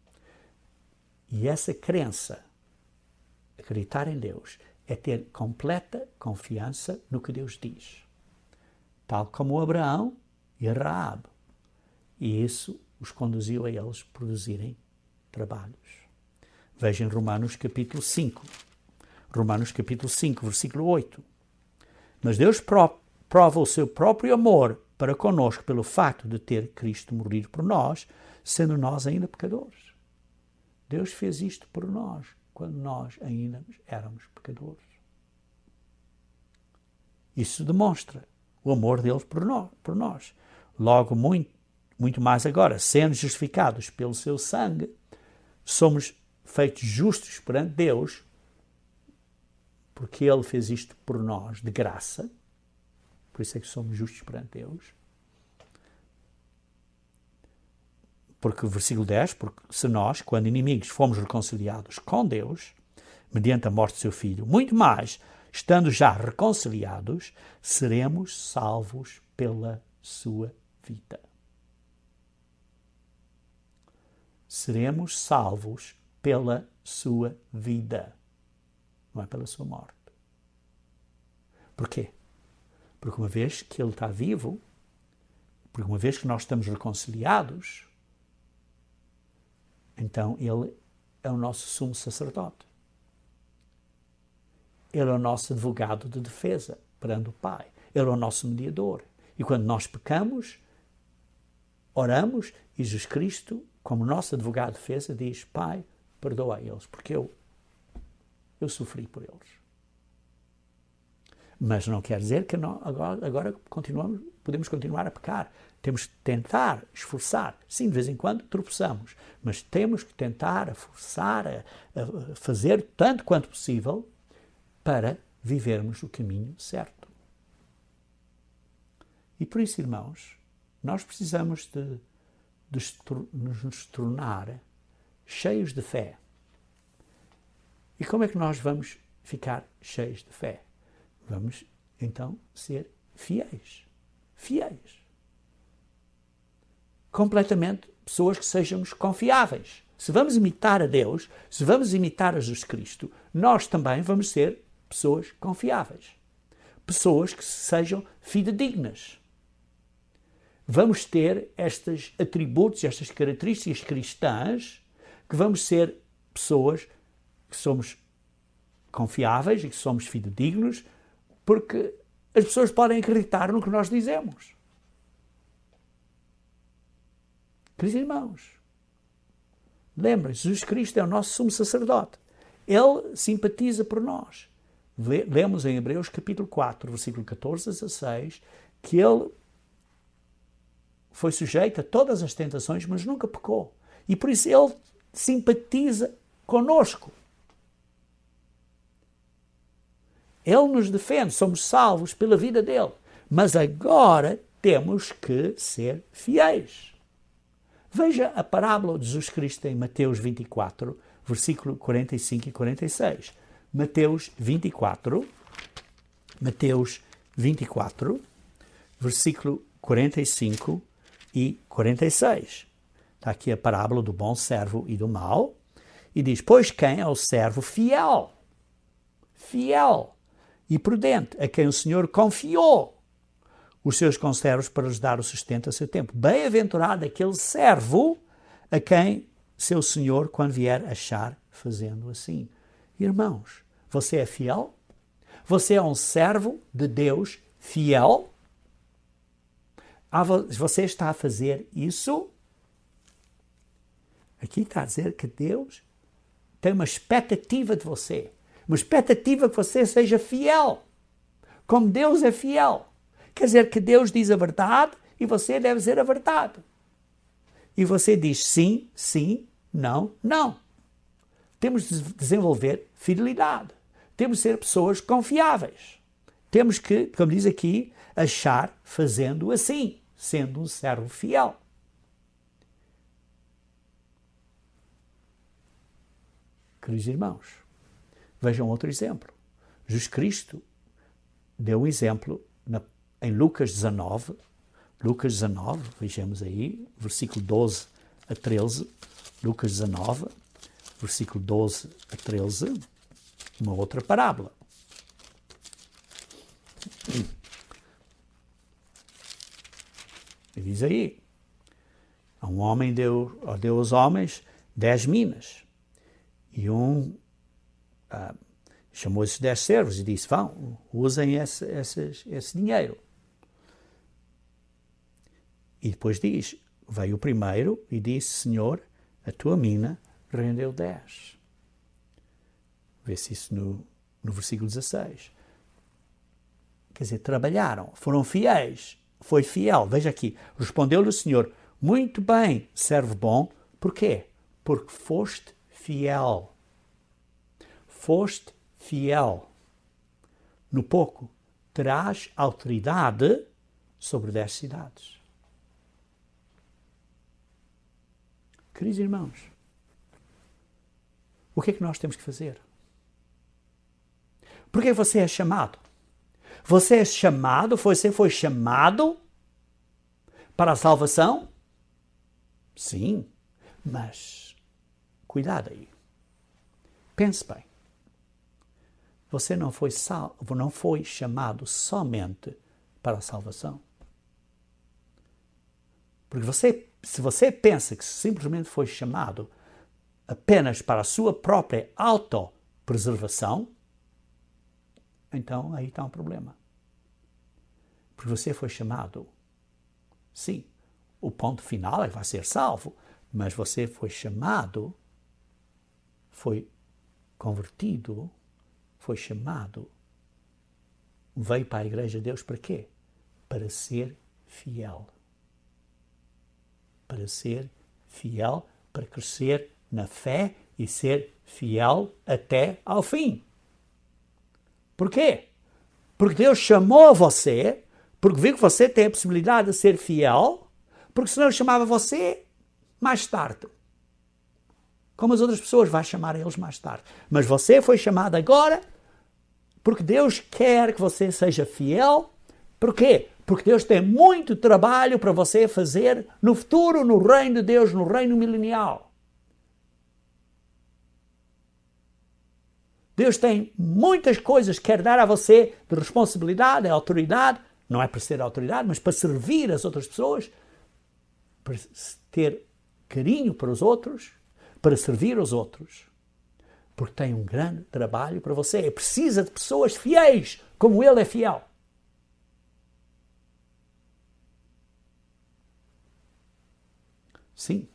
E essa crença, acreditar em Deus, é ter completa confiança no que Deus diz. Tal como Abraão e a Raabe. E isso os conduziu a eles produzirem trabalhos. Vejam Romanos capítulo cinco, Romanos capítulo cinco, versículo oito. Mas Deus prova o seu próprio amor para conosco pelo facto de ter Cristo morrido por nós, sendo nós ainda pecadores. Deus fez isto por nós, quando nós ainda éramos pecadores. Isso demonstra o amor deles por nós. Por nós. Logo, muito, muito mais agora, sendo justificados pelo seu sangue, somos feitos justos perante Deus, porque Ele fez isto por nós, de graça. Por isso é que somos justos perante Deus. Porque o versículo dez, porque se nós, quando inimigos, fomos reconciliados com Deus, mediante a morte do seu Filho, muito mais, estando já reconciliados, seremos salvos pela sua vida. Seremos salvos pela sua vida, não é pela sua morte. Porquê? Porque uma vez que Ele está vivo, porque uma vez que nós estamos reconciliados, então Ele é o nosso sumo sacerdote. Ele é o nosso advogado de defesa perante o Pai. Ele é o nosso mediador. E quando nós pecamos, oramos, e Jesus Cristo, como nosso advogado de defesa, diz: Pai, perdoa eles, porque eu, eu sofri por eles. Mas não quer dizer que não, agora, agora continuamos, podemos continuar a pecar. Temos que tentar, esforçar. Sim, de vez em quando tropeçamos, mas temos que tentar, a forçar, a, a fazer tanto quanto possível para vivermos o caminho certo. E por isso, irmãos, nós precisamos de, de nos tornar cheios de fé. E como é que nós vamos ficar cheios de fé? Vamos, então, ser fiéis. Fiéis. Completamente pessoas que sejamos confiáveis. Se vamos imitar a Deus, se vamos imitar a Jesus Cristo, nós também vamos ser pessoas confiáveis. Pessoas que sejam fidedignas. Vamos ter estes atributos, estas características cristãs, que vamos ser pessoas que somos confiáveis e que somos fidedignos, porque as pessoas podem acreditar no que nós dizemos. Queridos irmãos, lembrem-se, Jesus Cristo é o nosso sumo sacerdote. Ele simpatiza por nós. Lemos em Hebreus capítulo quatro, versículo catorze a dezasseis, que ele foi sujeito a todas as tentações, mas nunca pecou. E por isso ele simpatiza conosco. Ele nos defende, somos salvos pela vida dele. Mas agora temos que ser fiéis. Veja a parábola de Jesus Cristo em Mateus vinte e quatro, versículo quarenta e cinco e quarenta e seis. Mateus vinte e quatro, Mateus vinte e quatro, versículo quarenta e cinco e quarenta e seis. Está aqui a parábola do bom servo e do mau. E diz: pois quem é o servo fiel? Fiel e prudente, a quem o Senhor confiou os seus conservos para lhes dar o sustento a seu tempo. Bem-aventurado aquele servo a quem seu Senhor, quando vier, achar fazendo assim. Irmãos, você é fiel? Você é um servo de Deus fiel? Você está a fazer isso? Aqui está a dizer que Deus tem uma expectativa de você. Uma expectativa que você seja fiel. Como Deus é fiel. Quer dizer que Deus diz a verdade e você deve dizer a verdade. E você diz sim, sim, não, não. Temos de desenvolver fidelidade. Temos de ser pessoas confiáveis. Temos que, como diz aqui, achar fazendo assim, sendo um servo fiel. Queridos irmãos, vejam outro exemplo. Jesus Cristo deu um exemplo na, em Lucas dezanove. Lucas dezanove, vejamos aí, versículo doze a treze. Lucas dezanove, versículo doze a treze. Uma outra parábola. E diz aí: um homem deu, deu aos homens dez minas. E um, uh, chamou esses dez servos e disse, vão, usem esse, esse, esse dinheiro. E depois diz, veio o primeiro e disse, Senhor, a tua mina rendeu dez. Vê-se isso no, no versículo dezasseis. Quer dizer, trabalharam, foram fiéis, foi fiel. Veja aqui, respondeu-lhe o Senhor, muito bem, servo bom. Porquê? Porque foste fiel. Foste fiel. No pouco, terás autoridade sobre dez cidades. Queridos irmãos, o que é que nós temos que fazer? Porque você é chamado? Você é chamado, você foi chamado para a salvação? Sim, mas cuidado aí. Pense bem. Você não foi, salvo, não foi chamado somente para a salvação. Porque você, se você pensa que simplesmente foi chamado apenas para a sua própria autopreservação, então aí está um problema. Porque você foi chamado, sim, o ponto final é que vai ser salvo, mas você foi chamado, foi convertido, foi chamado, veio para a Igreja de Deus para quê? Para ser fiel. Para ser fiel, para crescer na fé e ser fiel até ao fim. Por quê? Porque Deus chamou você, porque viu que você tem a possibilidade de ser fiel, porque senão chamava você mais tarde. Como as outras pessoas, vai chamar eles mais tarde. Mas você foi chamado agora, porque Deus quer que você seja fiel. Por quê? Porque Deus tem muito trabalho para você fazer no futuro, no reino de Deus, no reino milenial. Deus tem muitas coisas que quer dar a você de responsabilidade, autoridade. Não é para ser autoridade, mas para servir as outras pessoas, para ter carinho para os outros, para servir os outros. Porque tem um grande trabalho para você. É precisa de pessoas fiéis, como Ele é fiel. Sim.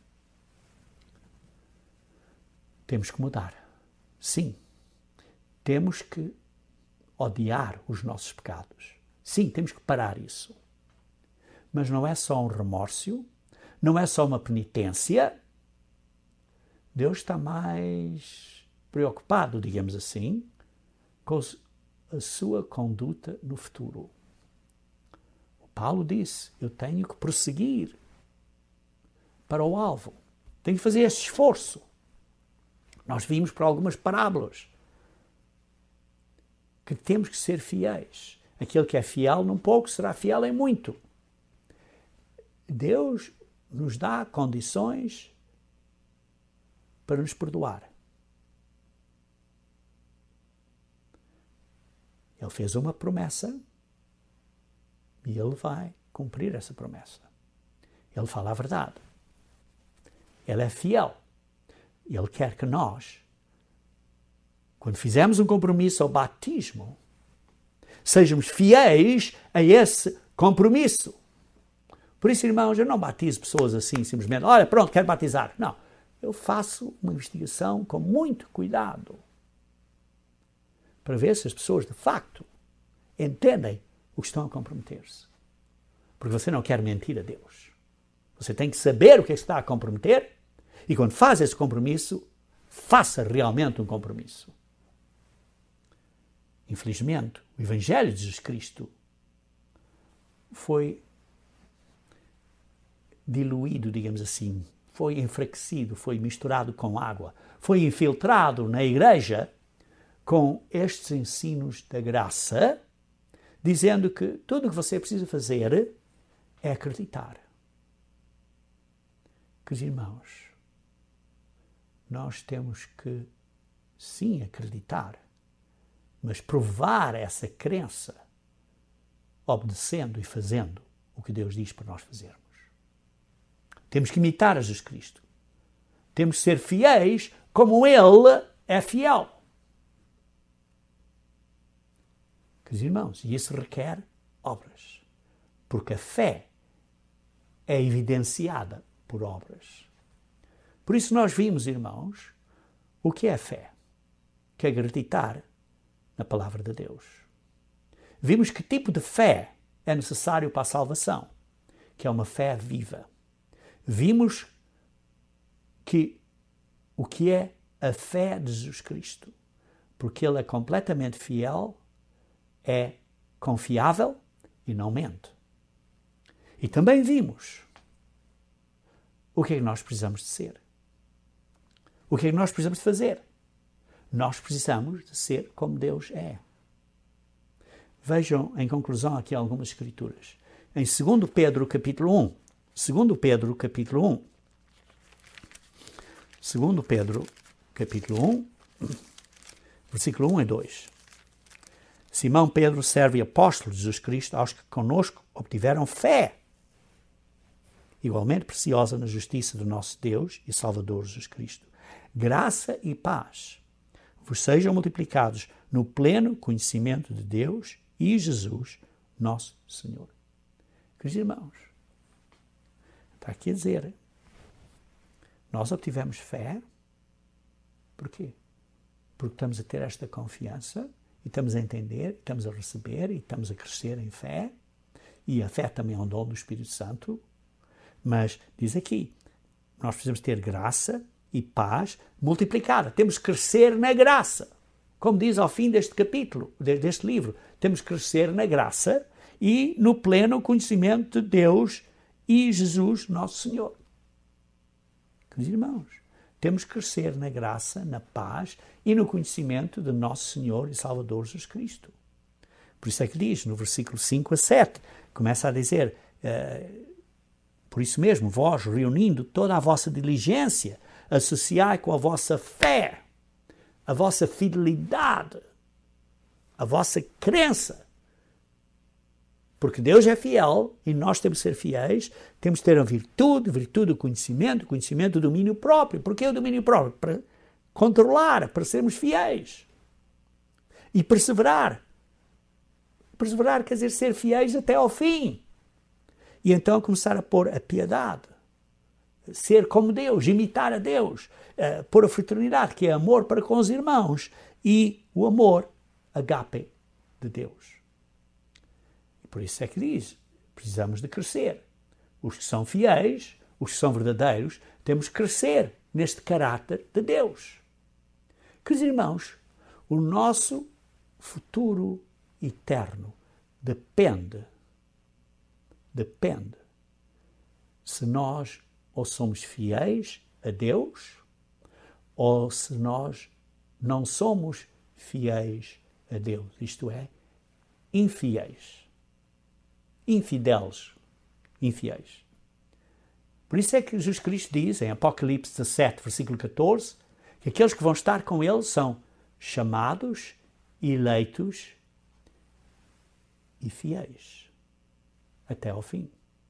Temos que mudar. Sim. Temos que odiar os nossos pecados. Sim, temos que parar isso. Mas não é só um remorso, não é só uma penitência. Deus está mais preocupado, digamos assim, com a sua conduta no futuro. O Paulo disse, eu tenho que prosseguir para o alvo. Tenho que fazer esse esforço. Nós vimos por algumas parábolas que temos que ser fiéis. Aquele que é fiel num pouco será fiel em muito. Deus nos dá condições para nos perdoar. Ele fez uma promessa e Ele vai cumprir essa promessa. Ele fala a verdade. Ele é fiel. Ele quer que nós, quando fizermos um compromisso ao batismo, sejamos fiéis a esse compromisso. Por isso, irmãos, eu não batizo pessoas assim, simplesmente, olha, pronto, quero batizar. Não, eu faço uma investigação com muito cuidado para ver se as pessoas, de facto, entendem o que estão a comprometer-se. Porque você não quer mentir a Deus. Você tem que saber o que é que está a comprometer e, quando faz esse compromisso, faça realmente um compromisso. Infelizmente, o Evangelho de Jesus Cristo foi diluído, digamos assim, foi enfraquecido, foi misturado com água, foi infiltrado na igreja com estes ensinos da graça, dizendo que tudo o que você precisa fazer é acreditar. Queridos irmãos, nós temos que, sim, acreditar, mas provar essa crença obedecendo e fazendo o que Deus diz para nós fazermos. Temos que imitar a Jesus Cristo. Temos que ser fiéis como Ele é fiel. Queridos irmãos, e isso requer obras, porque a fé é evidenciada por obras. Por isso nós vimos, irmãos, o que é fé, que é acreditar na palavra de Deus. Vimos que tipo de fé é necessário para a salvação, que é uma fé viva. Vimos que o que é a fé de Jesus Cristo, porque Ele é completamente fiel, é confiável e não mente. E também vimos o que é que nós precisamos de ser. O que é que nós precisamos de fazer? Nós precisamos de ser como Deus é. Vejam, em conclusão, aqui algumas escrituras. Em Segundo Pedro, capítulo um. Segundo Pedro, capítulo um. Segundo Pedro, capítulo um, versículo um e dois. Simão Pedro serve apóstolo de Jesus Cristo aos que conosco obtiveram fé, igualmente preciosa na justiça do nosso Deus e Salvador Jesus Cristo. Graça e paz vos sejam multiplicados no pleno conhecimento de Deus e Jesus, nosso Senhor. Queridos irmãos, está aqui a dizer, nós obtivemos fé, porquê? Porque estamos a ter esta confiança e estamos a entender, estamos a receber e estamos a crescer em fé, e a fé também é um dom do Espírito Santo, mas diz aqui, nós precisamos ter graça e paz multiplicada, temos que crescer na graça, como diz ao fim deste capítulo, deste livro, temos que crescer na graça e no pleno conhecimento de Deus e Jesus, nosso Senhor. Queridos irmãos, temos que crescer na graça, na paz e no conhecimento de nosso Senhor e Salvador Jesus Cristo. Por isso é que diz, no versículo cinco a sete, começa a dizer, uh, por isso mesmo, vós, reunindo toda a vossa diligência, associai com a vossa fé, a vossa fidelidade, a vossa crença. Porque Deus é fiel e nós temos que ser fiéis, temos que ter a virtude, virtude do conhecimento, conhecimento do domínio próprio. Por que o domínio próprio? Para controlar, para sermos fiéis. E perseverar. Perseverar quer dizer ser fiéis até ao fim. E então começar a pôr a piedade. Ser como Deus, imitar a Deus. Uh, pôr a fraternidade, que é amor para com os irmãos. E o amor, agape, de Deus. Por isso é que diz, precisamos de crescer. Os que são fiéis, os que são verdadeiros, temos que crescer neste caráter de Deus. Queridos irmãos, o nosso futuro eterno depende, depende se nós ou somos fiéis a Deus ou se nós não somos fiéis a Deus, isto é, infiéis. Infideles, infiéis. Por isso é que Jesus Cristo diz, em Apocalipse dezassete, versículo catorze, que aqueles que vão estar com Ele são chamados, eleitos e fiéis, até ao fim.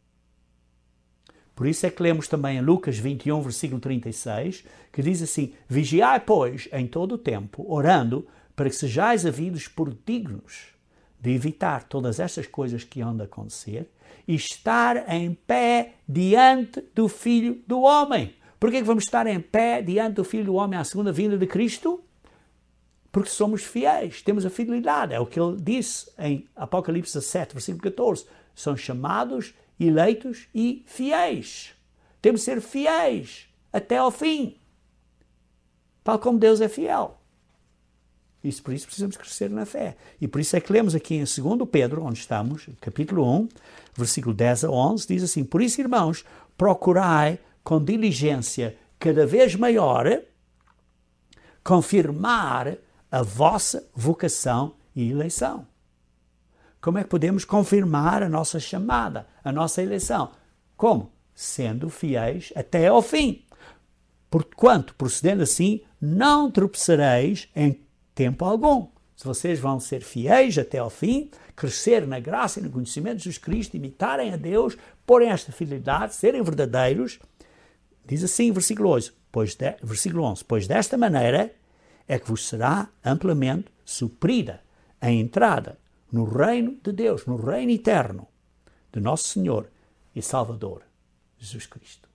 Por isso é que lemos também em Lucas vinte e um, versículo trinta e seis, que diz assim, vigiai, pois, em todo o tempo, orando, para que sejais havidos por dignos de evitar todas estas coisas que hão de acontecer e estar em pé diante do Filho do Homem. Por que vamos estar em pé diante do Filho do Homem à segunda vinda de Cristo? Porque somos fiéis, temos a fidelidade. É o que ele disse em Apocalipse dezassete, versículo catorze. São chamados, eleitos e fiéis. Temos de ser fiéis até ao fim, tal como Deus é fiel. Isso, por isso precisamos crescer na fé. E por isso é que lemos aqui em Segundo Pedro, onde estamos, capítulo um, versículo dez a onze, diz assim, por isso, irmãos, procurai com diligência cada vez maior confirmar a vossa vocação e eleição. Como é que podemos confirmar a nossa chamada, a nossa eleição? Como? Sendo fiéis até ao fim. Porquanto, procedendo assim, não tropeçareis em tempo algum. Se vocês vão ser fiéis até ao fim, crescer na graça e no conhecimento de Jesus Cristo, imitarem a Deus, porem esta fidelidade, serem verdadeiros, diz assim, versículo onze, pois de, versículo onze, pois desta maneira é que vos será amplamente suprida a entrada no reino de Deus, no reino eterno de nosso Senhor e Salvador, Jesus Cristo.